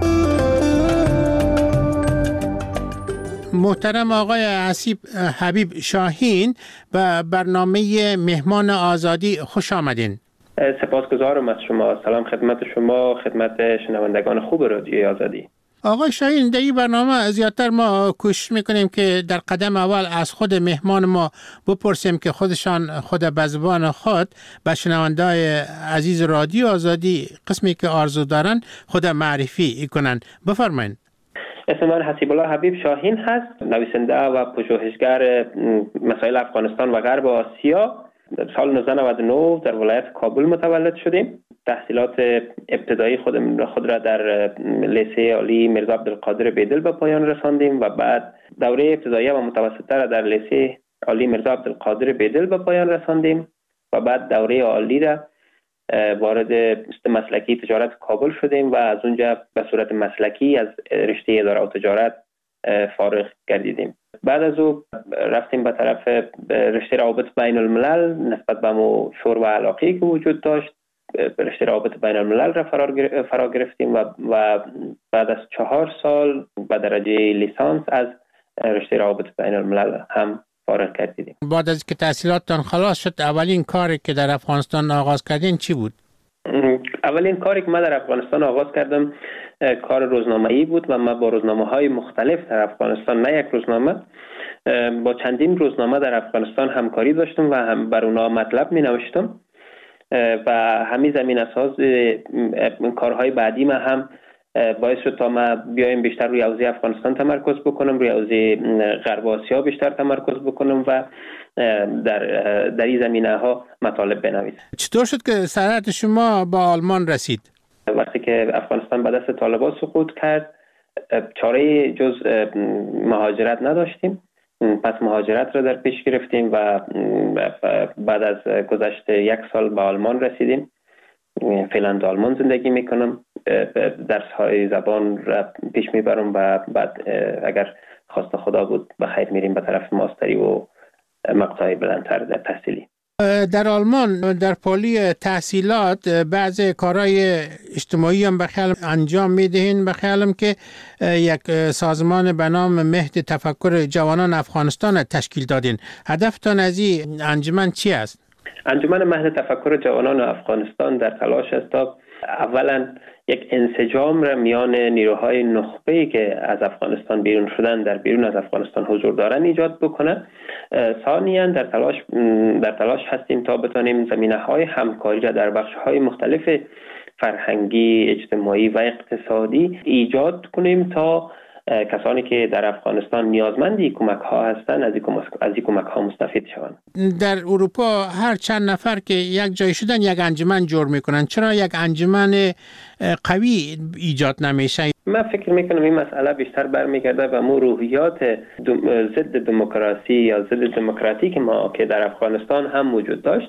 محترم آقای حبیب شاهین و برنامه مهمان آزادی خوش آمدین. سپاسگزارم از شما. سلام خدمت شما، خدمت شنوندگان خوب رادیوی آزادی. آقای شاهین، در این برنامه زیادتر ما کوشش میکنیم که در قدم اول از خود مهمان ما بپرسیم که خود به زبان خود به شنونده‌های عزیز رادیو آزادی قسمی که آرزو دارن خود معرفی کنن. بفرمایید. اسم من حسیب الله حبیب شاهین هست، نویسنده و پژوهشگر مسائل افغانستان و غرب آسیا. در سال 1999 در ولایت کابل متولد شدیم. تحصیلات ابتدایی خود را در لیسه عالی میرزا عبدالقادر بیدل به پایان رساندیم و بعد دوره ابتدایی و متوسطه را در لیسه عالی میرزا عبدالقادر بیدل به پایان رساندیم و بعد دوره عالی را وارد مسلکی تجارت کابل شدیم و از اونجا به صورت مسلکی از رشته اداره و تجارت فارغ گردیدیم. بعد از او رفتیم به طرف رشته روابط بین الملل. نسبت به مو شور و علاقه‌ای که وجود داشت رشته روابط بین الملل را فرا گرفتیم و بعد از 4 سال به درجه لیسانس از رشته روابط بین الملل هم فارغ گردیدیم. بعد از که تحصیلاتتان خلاص شد اولین کاری که در افغانستان آغاز کردین چی بود؟ اولین کاری که من در افغانستان آغاز کردم کار روزنامه‌ای بود و من با روزنامه‌های مختلف در افغانستان، نه یک روزنامه، با چندین روزنامه در افغانستان همکاری داشتم و هم بر اونا مطلب می‌نوشتم و همین زمین اساس کارهای بعدی من هم باعث شد تا ما بیایم بیشتر روی حوزه افغانستان تمرکز بکنم، روی حوزه غرب آسیا بیشتر تمرکز بکنم و در این زمینه‌ها مطالب بنویسم. چطور شد که سرعت شما با آلمان رسید؟ وقتی که افغانستان به دست طالبان سقوط کرد چاره جز مهاجرت نداشتیم. پس مهاجرت را در پیش گرفتیم و بعد از گذشت 1 سال به آلمان رسیدیم. فعلا در آلمان زندگی میکنم، درس‌های زبان را پیش میبرم و بعد اگر خواست خدا بود به خیر میریم به طرف ماستری و مقطع بلندتر در تحصیلی. در آلمان در پالی تحصیلات بعض کارهای اجتماعی هم به خیال انجام میدهین. به خیالم که یک سازمان به نام مهد تفکر جوانان افغانستان تشکیل دادین. هدفتان از این انجمن چی است؟ انجمن مهد تفکر جوانان افغانستان در تلاش است تا اولا یک انسجام را میان نیروهای نخبه‌ای که از افغانستان بیرون شدن در بیرون از افغانستان حضور دارند ایجاد بکنه. ثانیاً در تلاش هستیم تا بتانیم زمینه‌های همکاری را در بخش‌های مختلف فرهنگی، اجتماعی و اقتصادی ایجاد کنیم تا کسانی که در افغانستان نیازمندی کمک‌ها هستند از این کمک‌ها مستفید شوند. در اروپا هر چند نفر که یک جای شدن یک انجمن جور میکنن، چرا یک انجمن قوی ایجاد نمیشه؟ من فکر میکنم این مسئله بیشتر برمیگرده به مو روحیات ضد دموکراسی یا ضد دموکراتیک ما که در افغانستان هم موجود داشت.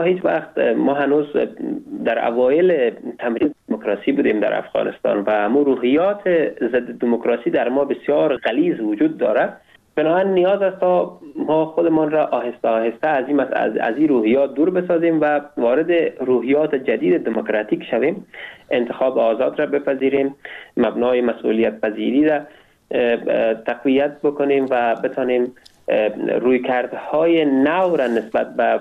ما هنوز در اوایل تمرین دموکراسی بودیم در افغانستان و مو روحیات ضد دموکراسی در ما بسیار غلیظ وجود داره. بنابراین نیاز است تا ما خودمان را آهسته آهسته از این روحیات دور بسازیم و وارد روحیات جدید دموکراتیک شویم، انتخاب آزاد را بپذیریم، مبنای مسئولیت پذیری را تقویت بکنیم و بتانیم رویکردهای نو را نسبت به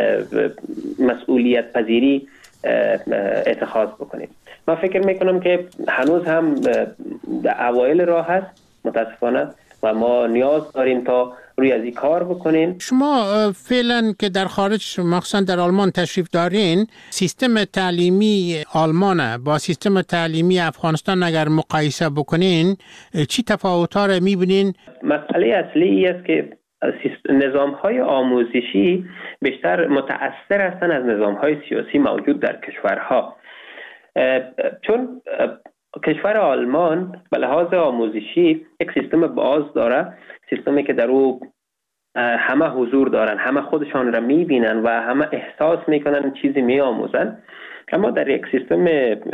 مسئولیت پذیری اتخاذ بکنیم. من فکر میکنم که هنوز هم اوایل راه هست متاسفانه و ما نیاز داریم تا روی از این کار بکنیم. شما فعلا که در خارج مخصوصا در آلمان تشریف دارین، سیستم تعلیمی آلمان با سیستم تعلیمی افغانستان اگر مقایسه بکنین چی تفاوت‌ها را می‌بینین؟ مسئله اصلی است که نظام‌های آموزشی بیشتر متأثر هستند از نظام‌های سیاسی موجود در کشورها. چون کشور آلمان به لحاظ آموزشی یک سیستم باز داره، سیستمی که در او همه حضور دارن، همه خودشان را میبینن و همه احساس میکنن چیزی میآموزن. اما در یک سیستم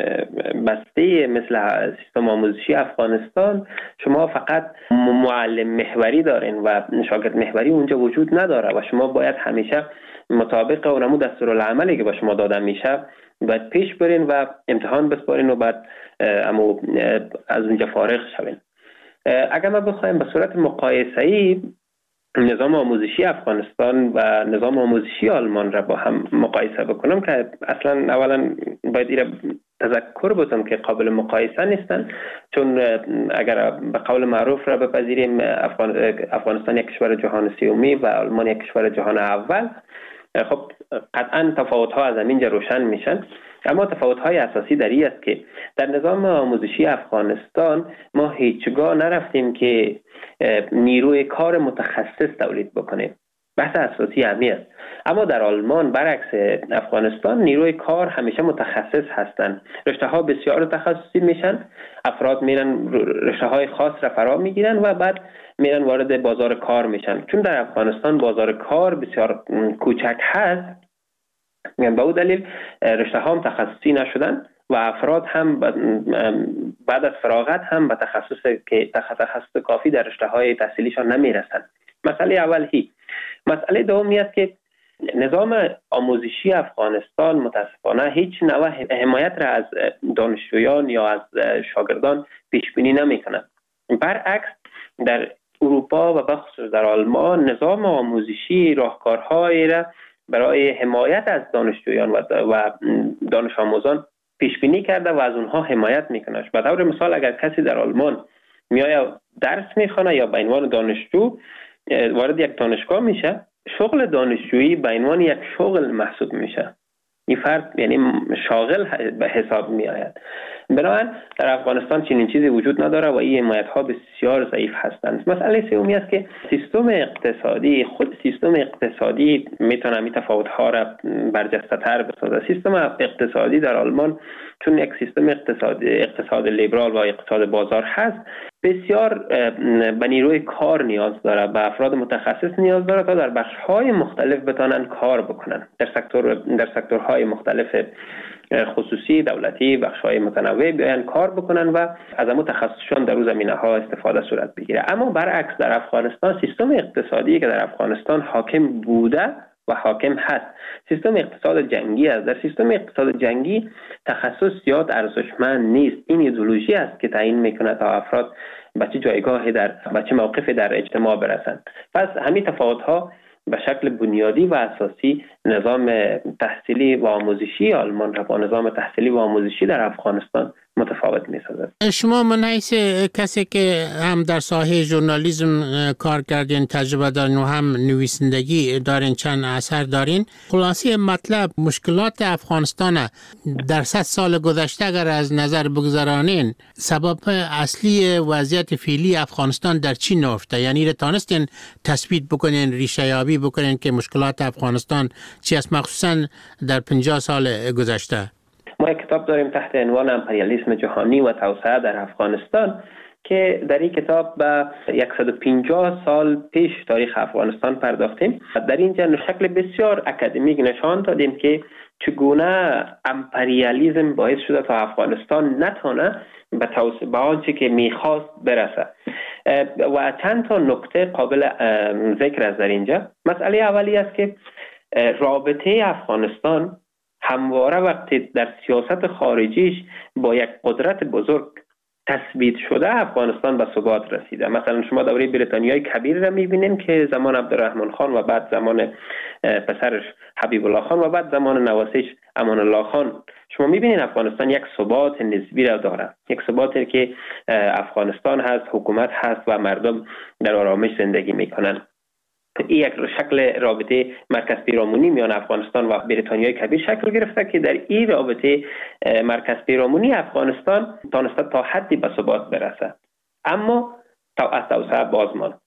بسته مثل سیستم آموزشی افغانستان شما فقط معلم محوری دارین و شاگرد محوری اونجا وجود نداره و شما باید همیشه مطابق اونمو دستورالعملی که به شما داده میشه باید پیش برین و امتحان بسپارین و بعد از اونجا فارغ شوین. اگر ما بخوایم به صورت مقایسه‌ای نظام آموزشی افغانستان و نظام آموزشی آلمان را با هم مقایسه بکنم که اصلا اولا باید این تذکر بودم که قابل مقایسه نیستن، چون اگر به قول معروف را بپذیریم افغانستان یک کشور جهان سومی و آلمان یک کشور جهان اول، خب قطعا تفاوت‌ها از همینجا روشن میشن. اما تفاوت‌های اساسی در این است که در نظام آموزشی افغانستان ما هیچگاه نرفتیم که نیروی کار متخصص تولید بکنیم. بحث اساسی همین است. اما در آلمان برعکس افغانستان نیروی کار همیشه متخصص هستند. رشته‌ها بسیار تخصصی میشن، افراد میرن رشته‌های خاص را فرا میگیرن و بعد میرن وارد بازار کار میشن. چون در افغانستان بازار کار بسیار کوچک هست، به اون دلیل رشته ها هم تخصصی نشدن و افراد هم بعد از فراغت هم به تخصص کافی در رشته های تحصیلیشان نمیرسن. مسئله اول هی. مسئله دومی است که نظام آموزشی افغانستان متاسفانه هیچ نوع حمایت را از دانشجویان یا از شاگردان پیش بینی نمیکنه. برعکس در اروپا و بخصوص در آلمان نظام آموزشی راهکارهایی را برای حمایت از دانشجویان و دانش آموزان پیش بینی کرده و از اونها حمایت میکنه. به طور مثال اگر کسی در آلمان میآید درس میخونه یا به عنوان دانشجو وارد یک دانشگاه میشه، شغل دانشجویی به عنوان یک شغل محسوب میشه. این فرد یعنی شاغل به حساب می آید. بنابراین در افغانستان چنین چیزی وجود نداره و این حمایت ها بسیار ضعیف هستند. مسئله سومی است که خود سیستم اقتصادی میتونه این تفاوت ها را برجسته تر بسازه. سیستم اقتصادی در آلمان چون یک سیستم اقتصاد لیبرال و اقتصاد بازار هست، بسیار به نیروی کار نیاز داره، به افراد متخصص نیاز داره تا در بخش‌های مختلف بتونن کار بکنن. در سکتورهای مختلف خصوصی، دولتی، بخش‌های متنوع بیان کار بکنن و از همون تخصصشون در اون زمینه‌ها استفاده صورت بگیره. اما برعکس در افغانستان سیستم اقتصادی که در افغانستان حاکم بوده و حاکم هست سیستم اقتصاد جنگی است. در سیستم اقتصاد جنگی تخصص زیاد ارزشمند نیست. این ایدئولوژی است که تعیین میکنه تا افراد به چه جایگاهی به چه موقفی در اجتماع برسند. پس همین تفاوت‌ها به شکل بنیادی و اساسی نظام تحصیلی و آموزشی آلمان را با نظام تحصیلی و آموزشی در افغانستان متفاوت می‌سازد. شما من حیث کسی که هم در ساحه ژورنالیسم کار کردین، تجربه دارین و هم نویسندگی دارین، چند اثر دارین، خلاصه مطلب مشکلات افغانستان در 100 سال گذشته اگر از نظر بگذارانین، سبب اصلی وضعیت فعلی افغانستان در چی نهفته؟ یعنی را تانستین تثبیت بکنین، ریشه یابی بکنین که مشکلات افغانستان چی است، مخصوصا در 50 سال گذشته؟ ما یک کتاب داریم تحت عنوان امپریالیسم جهانی و توسعه در افغانستان که در این کتاب به 150 سال پیش تاریخ افغانستان پرداختیم. در اینجا شکل بسیار اکادمیک نشان دادیم که چگونه امپریالیسم باعث شده تا افغانستان نتونه به آنچه که میخواست برسه و چند تا نکته قابل ذکر است در اینجا. مسئله اولی است که رابطه افغانستان همواره وقتی در سیاست خارجیش با یک قدرت بزرگ تثبیت شده افغانستان به ثبات رسیده. مثلا شما دوره بریتانیای کبیر را میبینین که زمان عبدالرحمن خان و بعد زمان پسرش حبیب الله خان و بعد زمان نواسیش امان الله خان، شما میبینین افغانستان یک ثبات نسبی را داره، یک ثباتی که افغانستان هست، حکومت هست و مردم در آرامش زندگی میکنن. این یک شکل رابطه مرکز پیرامونی میان افغانستان و بریتانیای کبیر شکل گرفته که در این رابطه مرکز پیرامونی افغانستان تانسته تا حدی به ثبات برسه، اما از توسعه باز ماند.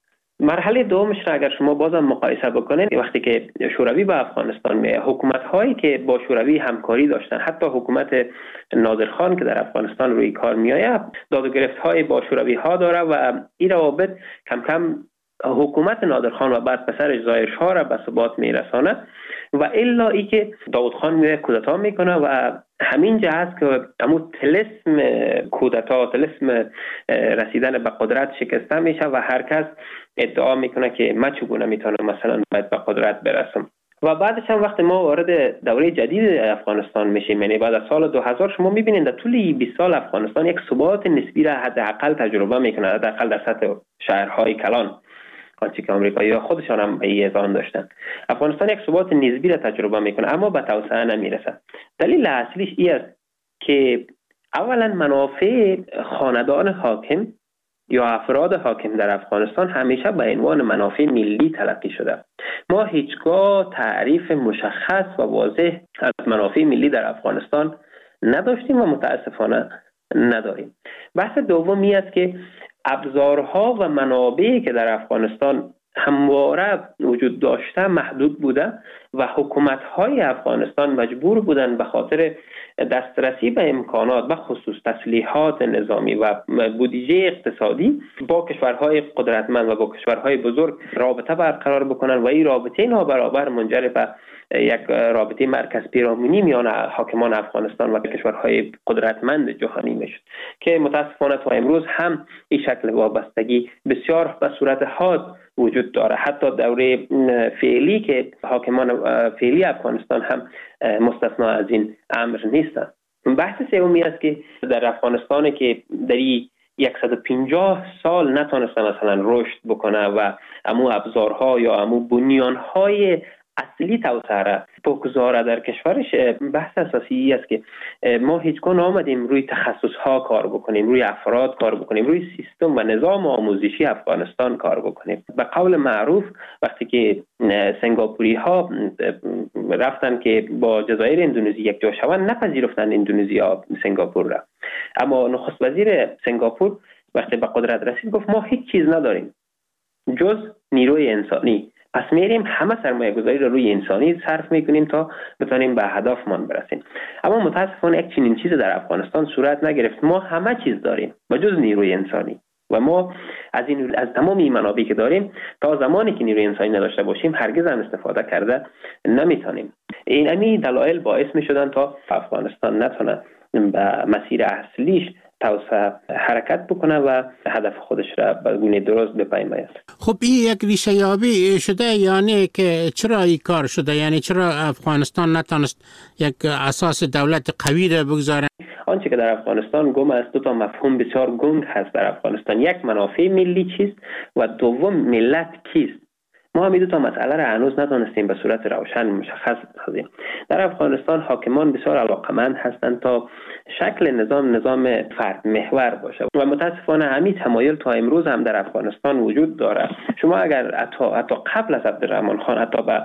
مرحله دومش را اگر شما بازم مقایسه بکنید، وقتی که شوروی به افغانستان میاد، حکومت هایی که با شوروی همکاری داشتن، حتی حکومت نادرخان که در افغانستان روی کار میآید، داد و گرفت های با شوروی ها داره و این روابط کم کم حکومت نادرخان و بعد پسرش ظاهر شاه را به ثبات میرسانه و الا ای که داود خان میاد کودتا میکنه و همین جا هست که همون طلسم کودتا، طلسم رسیدن به قدرت شکسته میشه و هر کس ادعا میکنه که من چگونه میتونم مثلا باید به قدرت برسم. و بعدش هم وقتی ما وارد دوره جدید افغانستان میشیم، یعنی بعد از سال 2000 شما میبینید در طول 20 سال افغانستان یک ثبات نسبی را حداقل تجربه میکنه، حداقل در سطح شهرهای کلان، آنچه که آمریکایی‌ها خودشان هم به این اذعان داشتن. افغانستان یک ثبات نسبی را تجربه میکنه اما به توسعه نمیرسه. دلیل اصلیش این است که اولا منافع خاندان حاکم یا افراد حاکم در افغانستان همیشه به عنوان منافع ملی تلقی شده. ما هیچگاه تعریف مشخص و واضح از منافع ملی در افغانستان نداشتیم و متاسفانه نداریم. بحث دومی است که ابزارها و منابعی که در افغانستان همواره وجود داشته محدود بوده و حکومت‌های افغانستان مجبور بودند به خاطر دسترسی به امکانات و خصوص تسلیحات نظامی و بودجه اقتصادی با کشورهای قدرتمند و با کشورهای بزرگ رابطه برقرار بکنند و این رابطه نابرابر منجر به یک رابطه مرکز پیرامونی میان حاکمان افغانستان و کشورهای قدرتمند جهانی میشد که متاسفانه تا امروز هم این شکل وابستگی بسیار به صورت حاد وجود داره. حتی دوره فعلی که حاکمان فعلی افغانستان هم مستثنا از این امر نیستند. بحث سومی است که در افغانستان که در 150 سال نتونسته مثلا رشد بکنه و امو ابزارها یا امو بنیانهای اصلی توسعه را بگذاره در کشورش، بحث اساسی است که ما هیچگاه نآمدیم روی تخصصها کار بکنیم، روی افراد کار بکنیم، روی سیستم و نظام آموزشی افغانستان کار بکنیم. به قول معروف وقتی که سنگاپوری ها رفتن که با جزایر اندونزی یک جا شوند، نپذیرفتن اندونزیا سنگاپور را، اما نخست وزیر سنگاپور وقتی به قدرت رسید گفت ما هیچ چیز نداریم جز نیروی انسانی، پس میریم همه سرمایه گذاری رو روی انسانی صرف میکنیم تا بتونیم به هدفمان برسیم. اما متاسفانه یک چنین چیز در افغانستان صورت نگرفت. ما همه چیز داریم و جز نیروی انسانی و ما از تمام این منابعی که داریم تا زمانی که نیروی انسانی نداشته باشیم هرگز هم استفاده کرده نمیتونیم. این دلایل باعث میشدن تا افغانستان نتونه به مسیر اصلیش توسعه حرکت بکنه و هدف خودش را به گونه درست بپیماید. خب این یک ریشه یابی شده، یعنی که چرا این کار شده؟ یعنی چرا افغانستان نتونست یک اساس دولت قوی را بگذاره؟ آنچه که در افغانستان گم است، دو تا مفهوم بسیار گنگ هست در افغانستان. یک، منافع ملی چیست و دوم ملت کیست. ما هم این دو تا مسئله را هنوز نتونستیم به صورت روشن مشخص بسازیم. در افغانستان حاکمان بسیار علاقمند هستند تا شکل نظام فرد محور باشه و متاسفانه همین تمایل تا امروز هم در افغانستان وجود داره. شما اگر حتی قبل از عبدالرحمن خان حتی به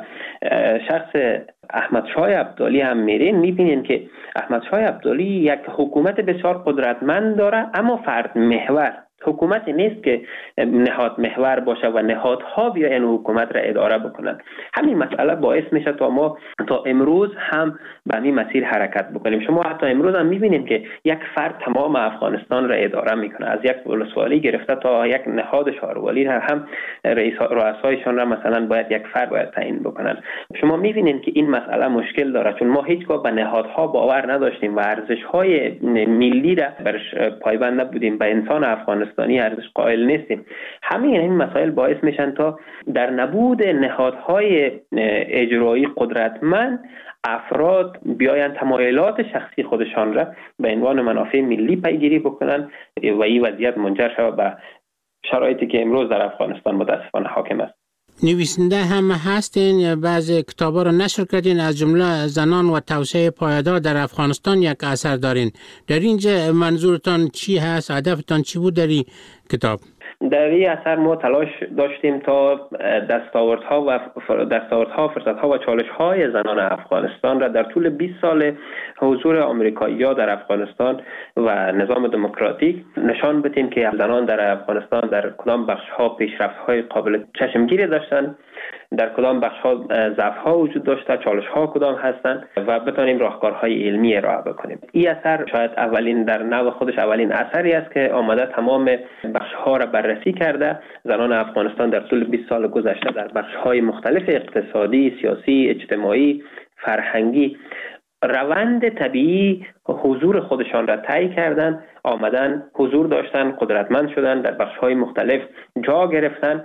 شخص احمد شاه ابدالی هم میبینین که احمد شاه ابدالی یک حکومت بسیار قدرتمند داره اما فرد محور، حکومتی نیست که نهاد محور باشه و نهادها بیاین حکومت را اداره بکنن. همین مسئله باعث میشه تا ما تا امروز هم به همین مسیر حرکت بکنیم. شما حتی امروز هم میبینید که یک فرد تمام افغانستان را اداره میکنه، از یک ولسوالی گرفته تا یک نهاد شهرواری هم رؤسایشان را مثلا باید یک فرد باید تعیین بکنن. شما میبینید که این مسئله مشکل داره چون ما هیچگاه به نهادها باور نداشتیم و ارزش‌های ملی را برش پایبند نبودیم، به انسان افغانستانی ارزش قائل نیستیم. این مسائل باعث میشن تا در نبود نهادهای اجرایی قدرتمند افراد بیاین تمایلات شخصی خودشان را به عنوان منافع ملی پیگیری بکنن و این وضعیت منجر شود به شرایطی که امروز در افغانستان متاسفانه حاکم است. نویسنده هم هستین، بعضی کتابا رو نشر کردین، از جمله زنان و توسعه پایدار در افغانستان یک اثر دارین. در اینجا منظورتان چی هست؟ هدفتان چی بود در این کتاب؟ در این اثر ما تلاش داشتیم تا دستاوردها، فرصتها و چالش‌های زنان افغانستان را در طول 20 سال حضور آمریکایی‌ها در افغانستان و نظام دموکراتیک نشان بدیم که زنان در افغانستان در کدام بخش‌ها پیشرفت‌های قابل چشمگیری داشتند، در کدام بخش‌ها ضعف‌ها وجود داشته، چالش‌ها کدام هستند و بتونیم راهکارهای علمی ارائه بکنیم. این اثر شاید در نوع خودش اولین اثری است که آمده تمام بخش‌ها را بررسی کرده. زنان افغانستان در طول 20 سال گذشته در بخش‌های مختلف اقتصادی، سیاسی، اجتماعی، فرهنگی روند طبیعی حضور خودشان را طی کردن، آمدن حضور داشتن، قدرتمند شدن، در بخش‌های مختلف جا گرفتن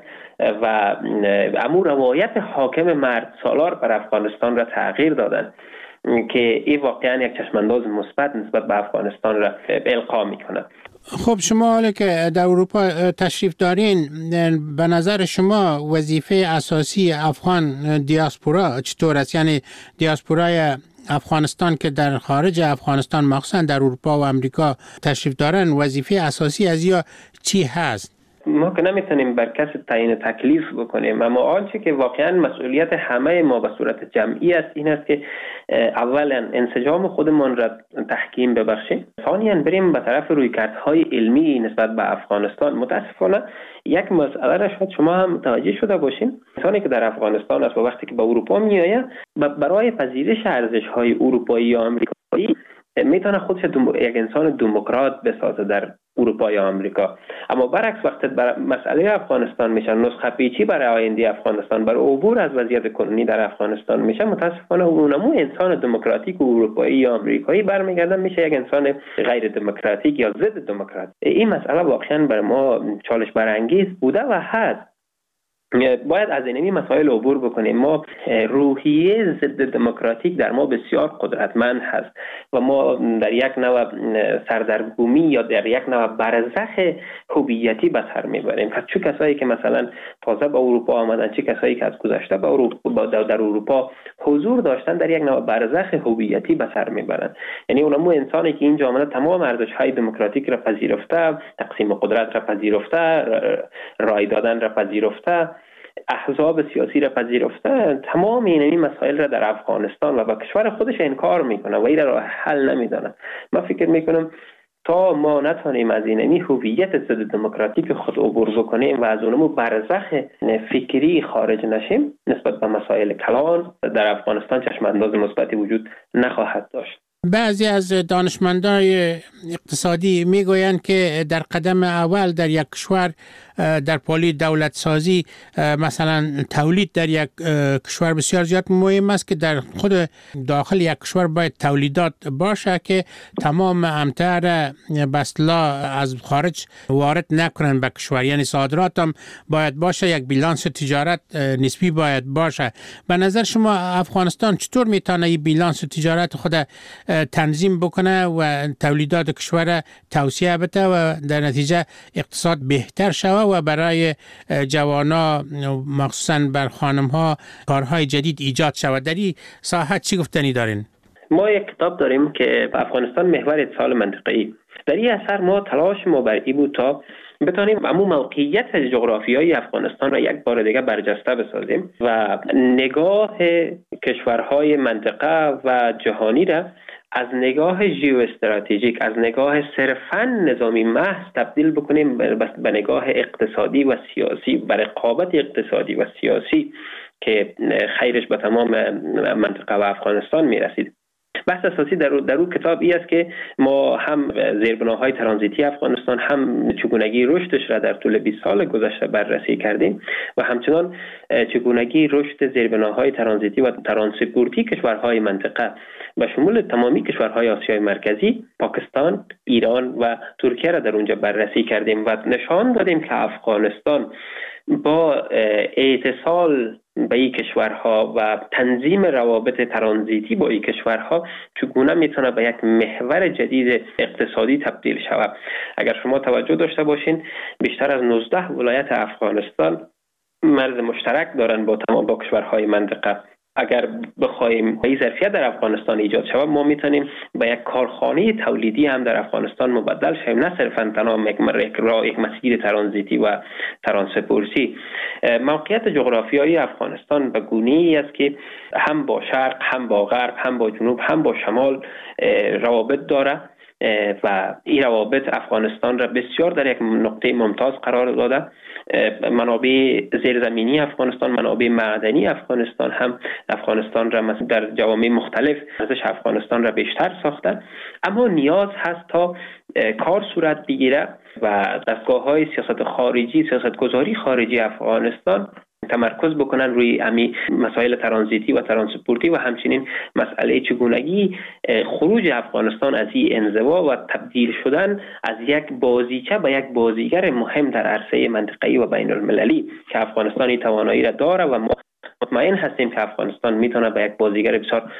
و امور روایت حاکم مرد سالار بر افغانستان را تغییر دادن که این واقعا یک چشمانداز مثبت نسبت به افغانستان را القا می‌کند. خب شما حالا که در اروپا تشریف دارین، به نظر شما وظیفه اساسی افغان دیاسپورا چطور است؟ یعنی دیاسپورای افغانستان که در خارج افغانستان مخصوصا در اروپا و امریکا تشریف دارن، وظیفه اساسی از یا چی هست؟ ما که نمیتونیم بر کسی تعیین تکلیف بکنیم، اما آنچه که واقعا مسئولیت همه ما به صورت جمعی است این است که اولا انسجام خودمان را تحکیم ببخشیم، ثانیاً بریم به طرف رویکردهای علمی نسبت به افغانستان. متاسفانه یک مسئله را شاید شما هم متوجه شده باشین، انسانی که در افغانستان است و وقتی که به اروپا میآید برای پذیرش ارزش‌های اروپایی یا آمریکایی میتونه خودش یک انسان دموکرات بسازه در اروپا یا آمریکا، اما برعکس وقتی مسئله افغانستان میشه، نسخه پیچی برای آینده افغانستان، برای عبور از وضعیت کنونی در افغانستان میشه، متاسفانه اونمو انسان دموکراتیک و اروپایی یا آمریکایی برمیگردن میشه یک انسان غیر دموکراتیک یا ضد دموکرات. این مسئله واقعا برای ما چالش برانگیز بوده و هست. باید از این مسائل عبور بکنیم. ما روحیه ضد دموکراتیک در ما بسیار قدرتمند هست و ما در یک نوع سردرگمی یا در یک نوع برزخ هویتی به سر میبریم. پس چه کسایی که مثلا تازه به اروپا آمدن، چه کسایی که از گذشته در اروپا حضور داشتن، در یک نوع برزخ هویتی به سر میبرن. یعنی اونمو انسانی که اینجا آمده تمام ارزش‌های دموکراتیک را پذیرفته، تقسیم قدرت را پذیرفته، رای دادن را پذیرفته، احزاب سیاسی را پذیرفته، تمام این مسائل را در افغانستان و با کشور خودش انکار میکنه و این را حل نمیدانه. من فکر میکنم تا ما نتونیم از این هویت ضد دموکراتیک خود عبور بکنیم و از اونمو برزخ فکری خارج نشیم، نسبت به مسائل کلان در افغانستان چشمانداز مثبتی وجود نخواهد داشت. بعضی از دانشمندان اقتصادی میگویند که در قدم اول در یک کشور در پالی دولت سازی مثلا تولید در یک کشور بسیار زیاد مهم است که در خود داخل یک کشور باید تولیدات باشه که تمام امتر به اصطلاح از خارج وارد نکنن به کشور، یعنی صادرات هم باید باشه، یک بیلانس تجارت نسبی باید باشه. به نظر شما افغانستان چطور میتونه این بیلانس تجارت خود تنظیم بکنه و تولیدات کشور توسعه بده و در نتیجه اقتصاد بهتر شود و برای جوانا مخصوصا بر خانم‌ها کارهای جدید ایجاد شود؟ در این ساحه چی گفتنی دارین؟ ما یک کتاب داریم که افغانستان محور اتصال منطقه‌ای. در این اثر ما تلاش ما بر این بود تا بتانیم امو موقعیت جغرافیایی افغانستان را یک بار دیگه برجسته بسازیم و نگاه کشورهای منطقه و جهانی را از نگاه ژئواستراتژیک، از نگاه صرفاً نظامی محض تبدیل بکنیم به نگاه اقتصادی و سیاسی، به رقابت اقتصادی و سیاسی که خیرش به تمام منطقه و افغانستان میرسید. بحث اساسی در اون کتاب ای است که ما هم زیربناهای ترانزیتی افغانستان، هم چگونگی رشدش را در طول 20 سال گذشته بررسی کردیم و همچنان چگونگی رشد زیربناهای ترانزیتی و ترانسپورتی کشورهای منطقه به شمول تمامی کشورهای آسیای مرکزی، پاکستان، ایران و ترکیه را در اونجا بررسی کردیم و نشان دادیم که افغانستان با اتصال به این کشورها و تنظیم روابط ترانزیتی با این کشورها چگونه میتونه به یک محور جدید اقتصادی تبدیل شود. اگر شما توجه داشته باشین، بیشتر از 19 ولایت افغانستان مرز مشترک دارن با تمام کشورهای منطقه اگر بخوایم این ظرفیت در افغانستان ایجاد شود، ما میتونیم به یک کارخانه تولیدی هم در افغانستان مبدل شویم، نه صرفا تنها یک مسیر ترانزیتی و ترانسپورتی. موقعیت جغرافیایی افغانستان به گونه‌ای است که هم با شرق، هم با غرب، هم با جنوب، هم با شمال روابط داره و این روابط افغانستان را بسیار در یک نقطه ممتاز قرار داده. منابع زیرزمینی افغانستان، منابع معدنی افغانستان را در جوامع مختلف ارزش افغانستان را بیشتر ساخته، اما نیاز هست تا کار صورت بگیره و دستگاه‌های سیاست خارجی، سیاستگذاری خارجی افغانستان تمرکز بکنن روی امی مسائل ترانزیتی و ترانسپورتی و همچنین مسئله چگونگی خروج افغانستان از این انزوا و تبدیل شدن از یک بازیچه به یک بازیگر مهم در عرصه منطقه‌ای و بین المللی که افغانستان توانایی را داره و مطمئن هستیم که افغانستان میتونه به یک بازیگر بسیار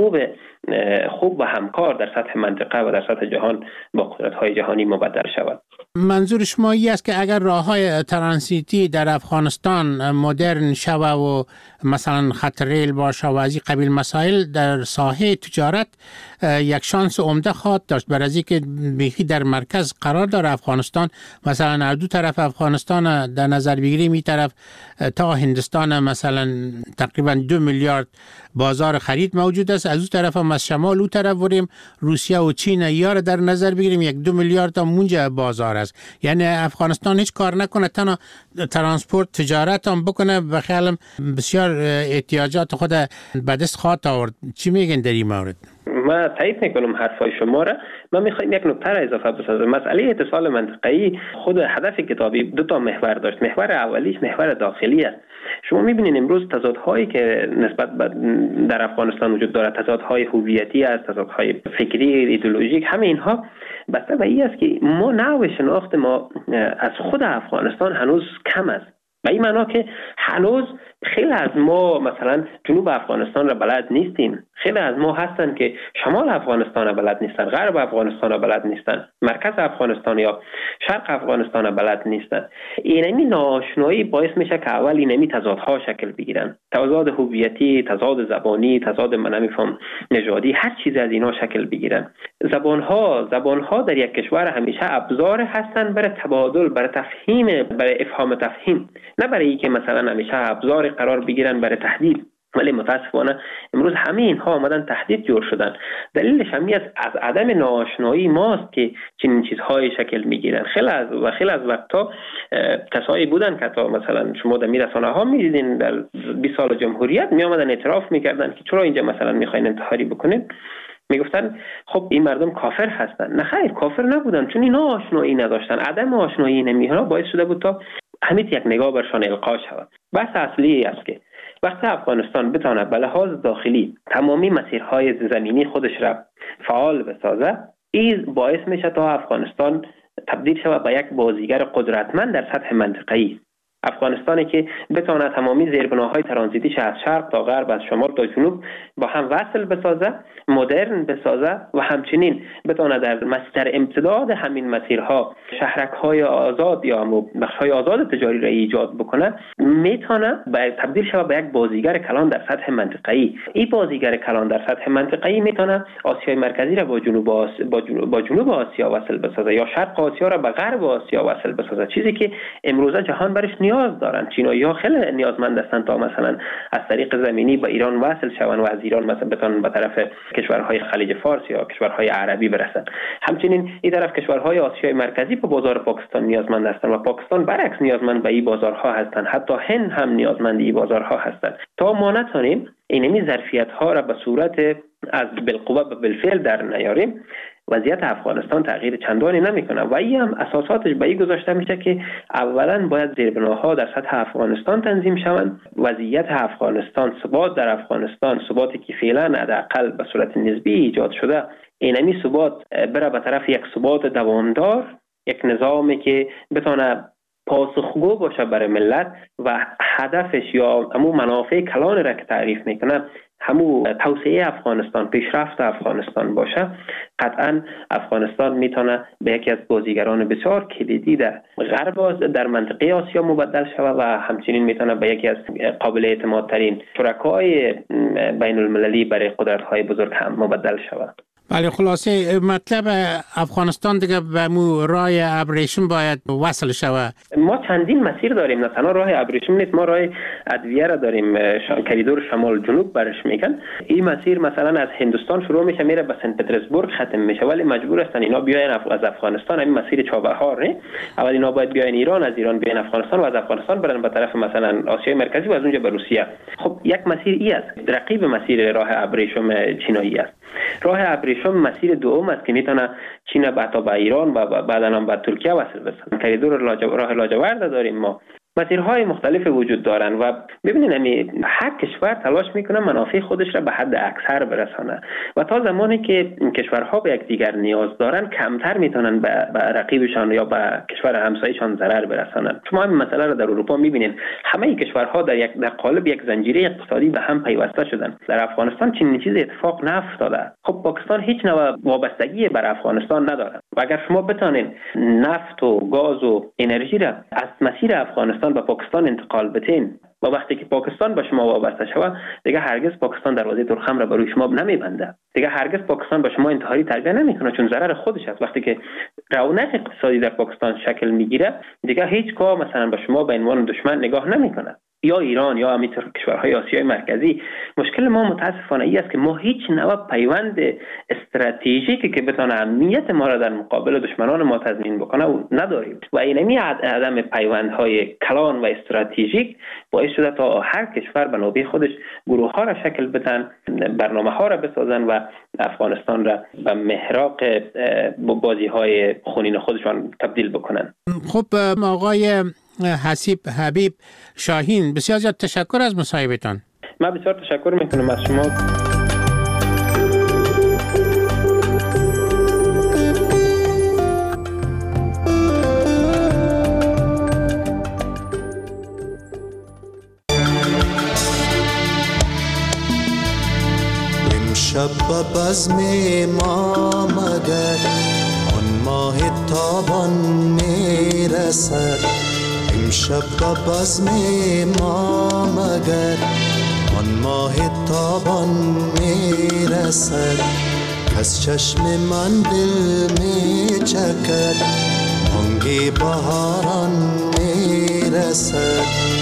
خوب و همکار در سطح منطقه و در سطح جهان با قدرت‌های جهانی مبدل شود. منظور شما این است که اگر راه‌های ترانزیتی در افغانستان مدرن شود و مثلا خط ریل باشه و از این قبیل مسائل در ساحه تجارت یک شانس عمده خواهد داشت، برای از اینکه بیخی در مرکز قرار داره افغانستان. مثلا از دو طرف افغانستان در نظر بگیریم، این طرف تا هندستان مثلا تقریبا 2 میلیارد بازار خرید موجود است، از اون طرف هم از شمال اون طرف بریم روسیه و چین یا در نظر بگیریم 1-2 میلیارد تا اونجا بازار است. یعنی افغانستان هیچ کار نکنه، تنها ترانسپورت تجارت هم بکنه، به خیالم بسیار احتیاجات خود به دست خواهد آورد. چی میگن در این مورد؟ ما تایید میکنم حرفای شما را. من میخوایم یک نکته را اضافه بسازم. مسئله اتصال منطقه‌ای خود هدف کتابی 2 محور داشت. محور اولیش محور داخلی است. شما میبینید امروز تضادهایی که نسبت در افغانستان وجود دارد، تضادهای هویتی است، تضادهای فکری، ایدئولوژیک، همه اینها بسته به این است که ما نوع شناخت ما از خود افغانستان هنوز کم است. به این معنا که هنوز خیلی از ما مثلا جنوب افغانستان را بلد نیستیم، خیلی از ما هستن که شمال افغانستان را بلد نیستن، غرب افغانستان را بلد نیستن، مرکز افغانستان یا شرق افغانستان را بلد نیستن. اینمی ناآشنایی باعث میشه که اول اینمی تضادها شکل بگیرن، تضاد هویتی، تضاد زبانی، تضاد من نمیفهم نژادی، هر چیز از اینا شکل بگیرن. زبانها در یک کشور همیشه ابزار هستن برای تبادل، برای تفهیم، برای افهام تفهیم، نه برای اینکه مثلا همیشه ابزار قرار بگیرن برای تهدید. ولی متاسفانه امروز همه اینها آمدن تهدید جور شدن. دلیلش همی از عدم ناآشنایی ماست که چنین چیزهای شکل میگیرن. خیلی از وقتا کسایی بودن که تا مثلا شما در رسانه‌ها می‌دیدین در 20 سال جمهوریت می آمدن اعتراف میکردن که چرا اینجا مثلا میخواین انتحاری بکنین، میگفتن خب این مردم کافر هستن. نه خیر، کافر نبودن، چون اینا آشنایی نداشتن. عدم آشنایی اینها باعث شده بود تا همین یک نگاه برشان القا شود. بحث اصلی است که وقتی افغانستان بتواند به لحاظ داخلی تمامی مسیرهای زمینی خودش را فعال بسازه، این باعث میشه تا افغانستان تبدیل شود به یک بازیگر قدرتمند در سطح منطقه‌ای. افغانستانی که بتونه تمامی زیربناهای ترانزیتیش از شرق تا غرب، از شمال تا جنوب با هم وصل بسازه، مدرن بسازه و همچنین بتونه در امتداد همین مسیرها شهرک‌های آزاد یا بخش‌های آزاد تجاری را ایجاد بکنه، میتونه تبدیل شود به یک بازیگر کلان در سطح منطقه‌ای. این بازیگر کلان در سطح منطقه‌ای میتونه آسیای مرکزی را با جنوب آسیا وصل بسازه یا شرق آسیا را به غرب آسیا وصل بسازه، چیزی که امروزه جهان برش نیاز دارن. چینایی‌ها خیلی نیازمند هستند تا مثلا از طریق زمینی به ایران وصل شوند و از ایران مثلا بتونن به طرف کشورهای خلیج فارس یا کشورهای عربی برسن. همچنین این طرف کشورهای آسیای مرکزی به بازار پاکستان نیازمند هستند و پاکستان برعکس نیازمند به این بازارها هستند. حتی هند هم نیازمند این بازارها هستند. تا ما نتونیم اینمی ظرفیت‌ها را به صورت از بالقوه به بالفعل در نیاریم، وضعیت افغانستان تغییر چندانی نمیکنه و این هم اساساتش به این گذاشته میشه که اولا باید زیربناها در سطح افغانستان تنظیم شوند. وضعیت افغانستان، ثبات در افغانستان، ثباتی که فعلا حداقل به صورت نسبی ایجاد شده، اینمی ثبات بره به طرف یک ثبات دوامدار، یک نظامی که بتونه پاسخگو باشه برای ملت و هدفش یا همون منافع کلان را که تعریف میکنه همون توسعه افغانستان، پیشرفت افغانستان باشه، قطعا افغانستان میتونه به یکی از بازیگران بسیار کلیدی در غرب در منطقه آسیا مبدل شود و همچنین میتونه به یکی از قابل اعتماد ترین شرکای بین المللی برای قدرت های بزرگ هم مبدل شود. بله، خلاصه مطلب افغانستان دیگه به مو راه ابریشم باید وصل شود. ما چندین مسیر داریم، نه تنها راه ابریشم نیست، ما راه ادویه را داریم، کریدور شمال جنوب برش میگن. این مسیر مثلا از هندوستان شروع میشه میره به سنت پترزبورگ ختم میشه، ولی مجبور هستن اینا بیاین از افغانستان. این مسیر چابهار نه، اول اینا باید بیاین ایران، از ایران بیاین افغانستان و از افغانستان برن به طرف مثلا آسیای مرکزی و از اونجا به روسیه. خب یک مسیر ای است، رقیب مسیر راه ابریشم چینایی است. راه ابریشم مسیر دوم است که میتونه چین بعدا به ایران و بعدا هم به ترکیه وصل بشه. کریدور راه لاجورد داریم ما. مسیرهای مختلف وجود دارن و ببینید هر کشور تلاش میکنه منافع خودش را به حد اکثر برسانه و تا زمانی که کشورها به یکدیگر نیاز دارن کمتر میتونن به رقیبشان یا به کشور همسایه‌شان ضرر برسانن. شما همین مسئله را در اروپا میبینید، همه کشورها در قالب یک زنجیره اقتصادی به هم پیوسته شدن. در افغانستان چنین چیزی اتفاق نیفتاده. خب پاکستان هیچ نوع وابستگی بر افغانستان نداره و اگر شما بتونید نفت و گاز و انرژی را از مسیر افغانستان به پاکستان انتقال بدین و وقتی که پاکستان به شما وابسته شود دیگه هرگز پاکستان دروازه ترخم را برای شما نمیبنده، دیگه هرگز پاکستان به شما انتحاری تربیه نمیکنه، چون ضرر خودش است. وقتی که رونق اقتصادی در پاکستان شکل میگیره دیگه هیچگاه مثلا به شما به عنوان دشمن نگاه نمیکنه، یا ایران یا همینطور کشورهای آسیای مرکزی. مشکل ما متاسفانه ای است که ما هیچ نوع پیوند استراتژیکی که بتونه امنیت ما را در مقابل دشمنان ما تضمین بکنه نداریم و اینمی عدم پیوندهای کلان و استراتژیک باعث شده تا هر کشور به نوبه خودش گروه ها را شکل بدن، برنامه ها را بسازن و افغانستان را به محراق بازی های خونین خودشان تبدیل بکنن. خب آقای حبیب شاهین، بسیار زیاد تشکر از مصاحبتان. من بسیار تشکر میکنم از شما. امشب به بزم ما مگر آن ماه تابان میرسد، امشب به بزم ما مگر آن ماه تابان میرسد، از چشم من دل میچکد بانگ بهاران میرسد.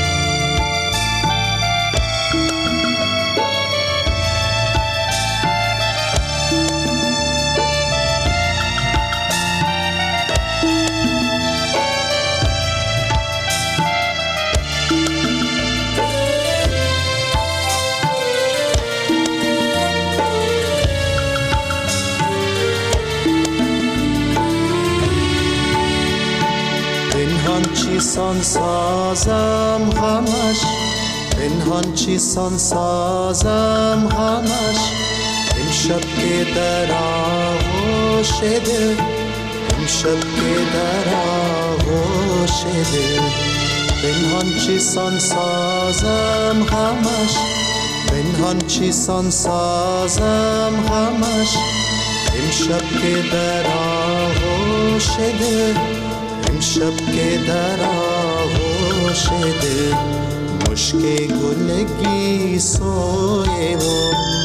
چیسان سازم همش، پنهان چیسان سازم همش، امشب که در آغوش دل، امشب که در آغوش دل، پنهان چیسان سازم همش، پنهان چیسان سازم همش، امشب که در آغوش دل، امشب که در آغوش دل، مشک گلگی سوی و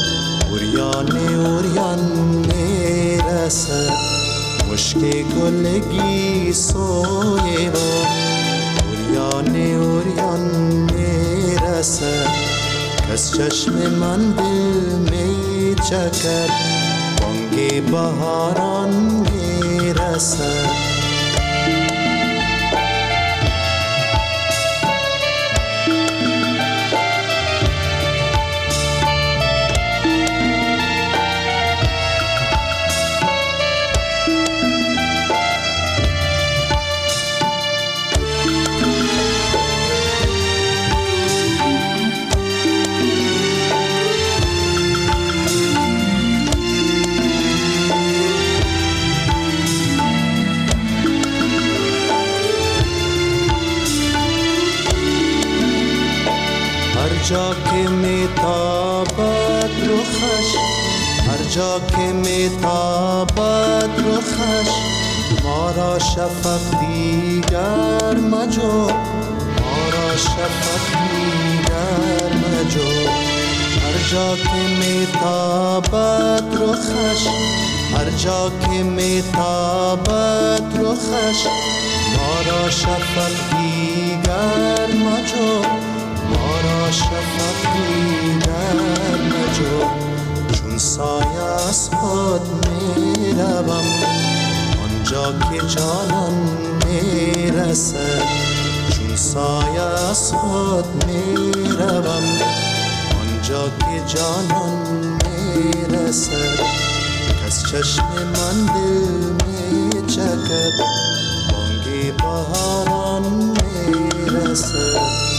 اوریان میرسد، مشک گلگی سوی و اوریان میرسد، کس چشم من دل میچکد بانگ بهاران میرسد. جا که میتابد رخش، هر جا که میتابد رخش، ما را شفق دیگر مجو، ما را شفق دیگر مجو. هر جا که میتابد رخش، هر جا که میتابد رخش، ما را شفق دیگر مجو، ما را شفق دیگر مجو. چون سایه از خود میروم آنجا که جانان میرسد، چون سایه از خود میروم آنجا که جانان میرسد. کس چشم من دل میچکد بانگ بهاران میرسد.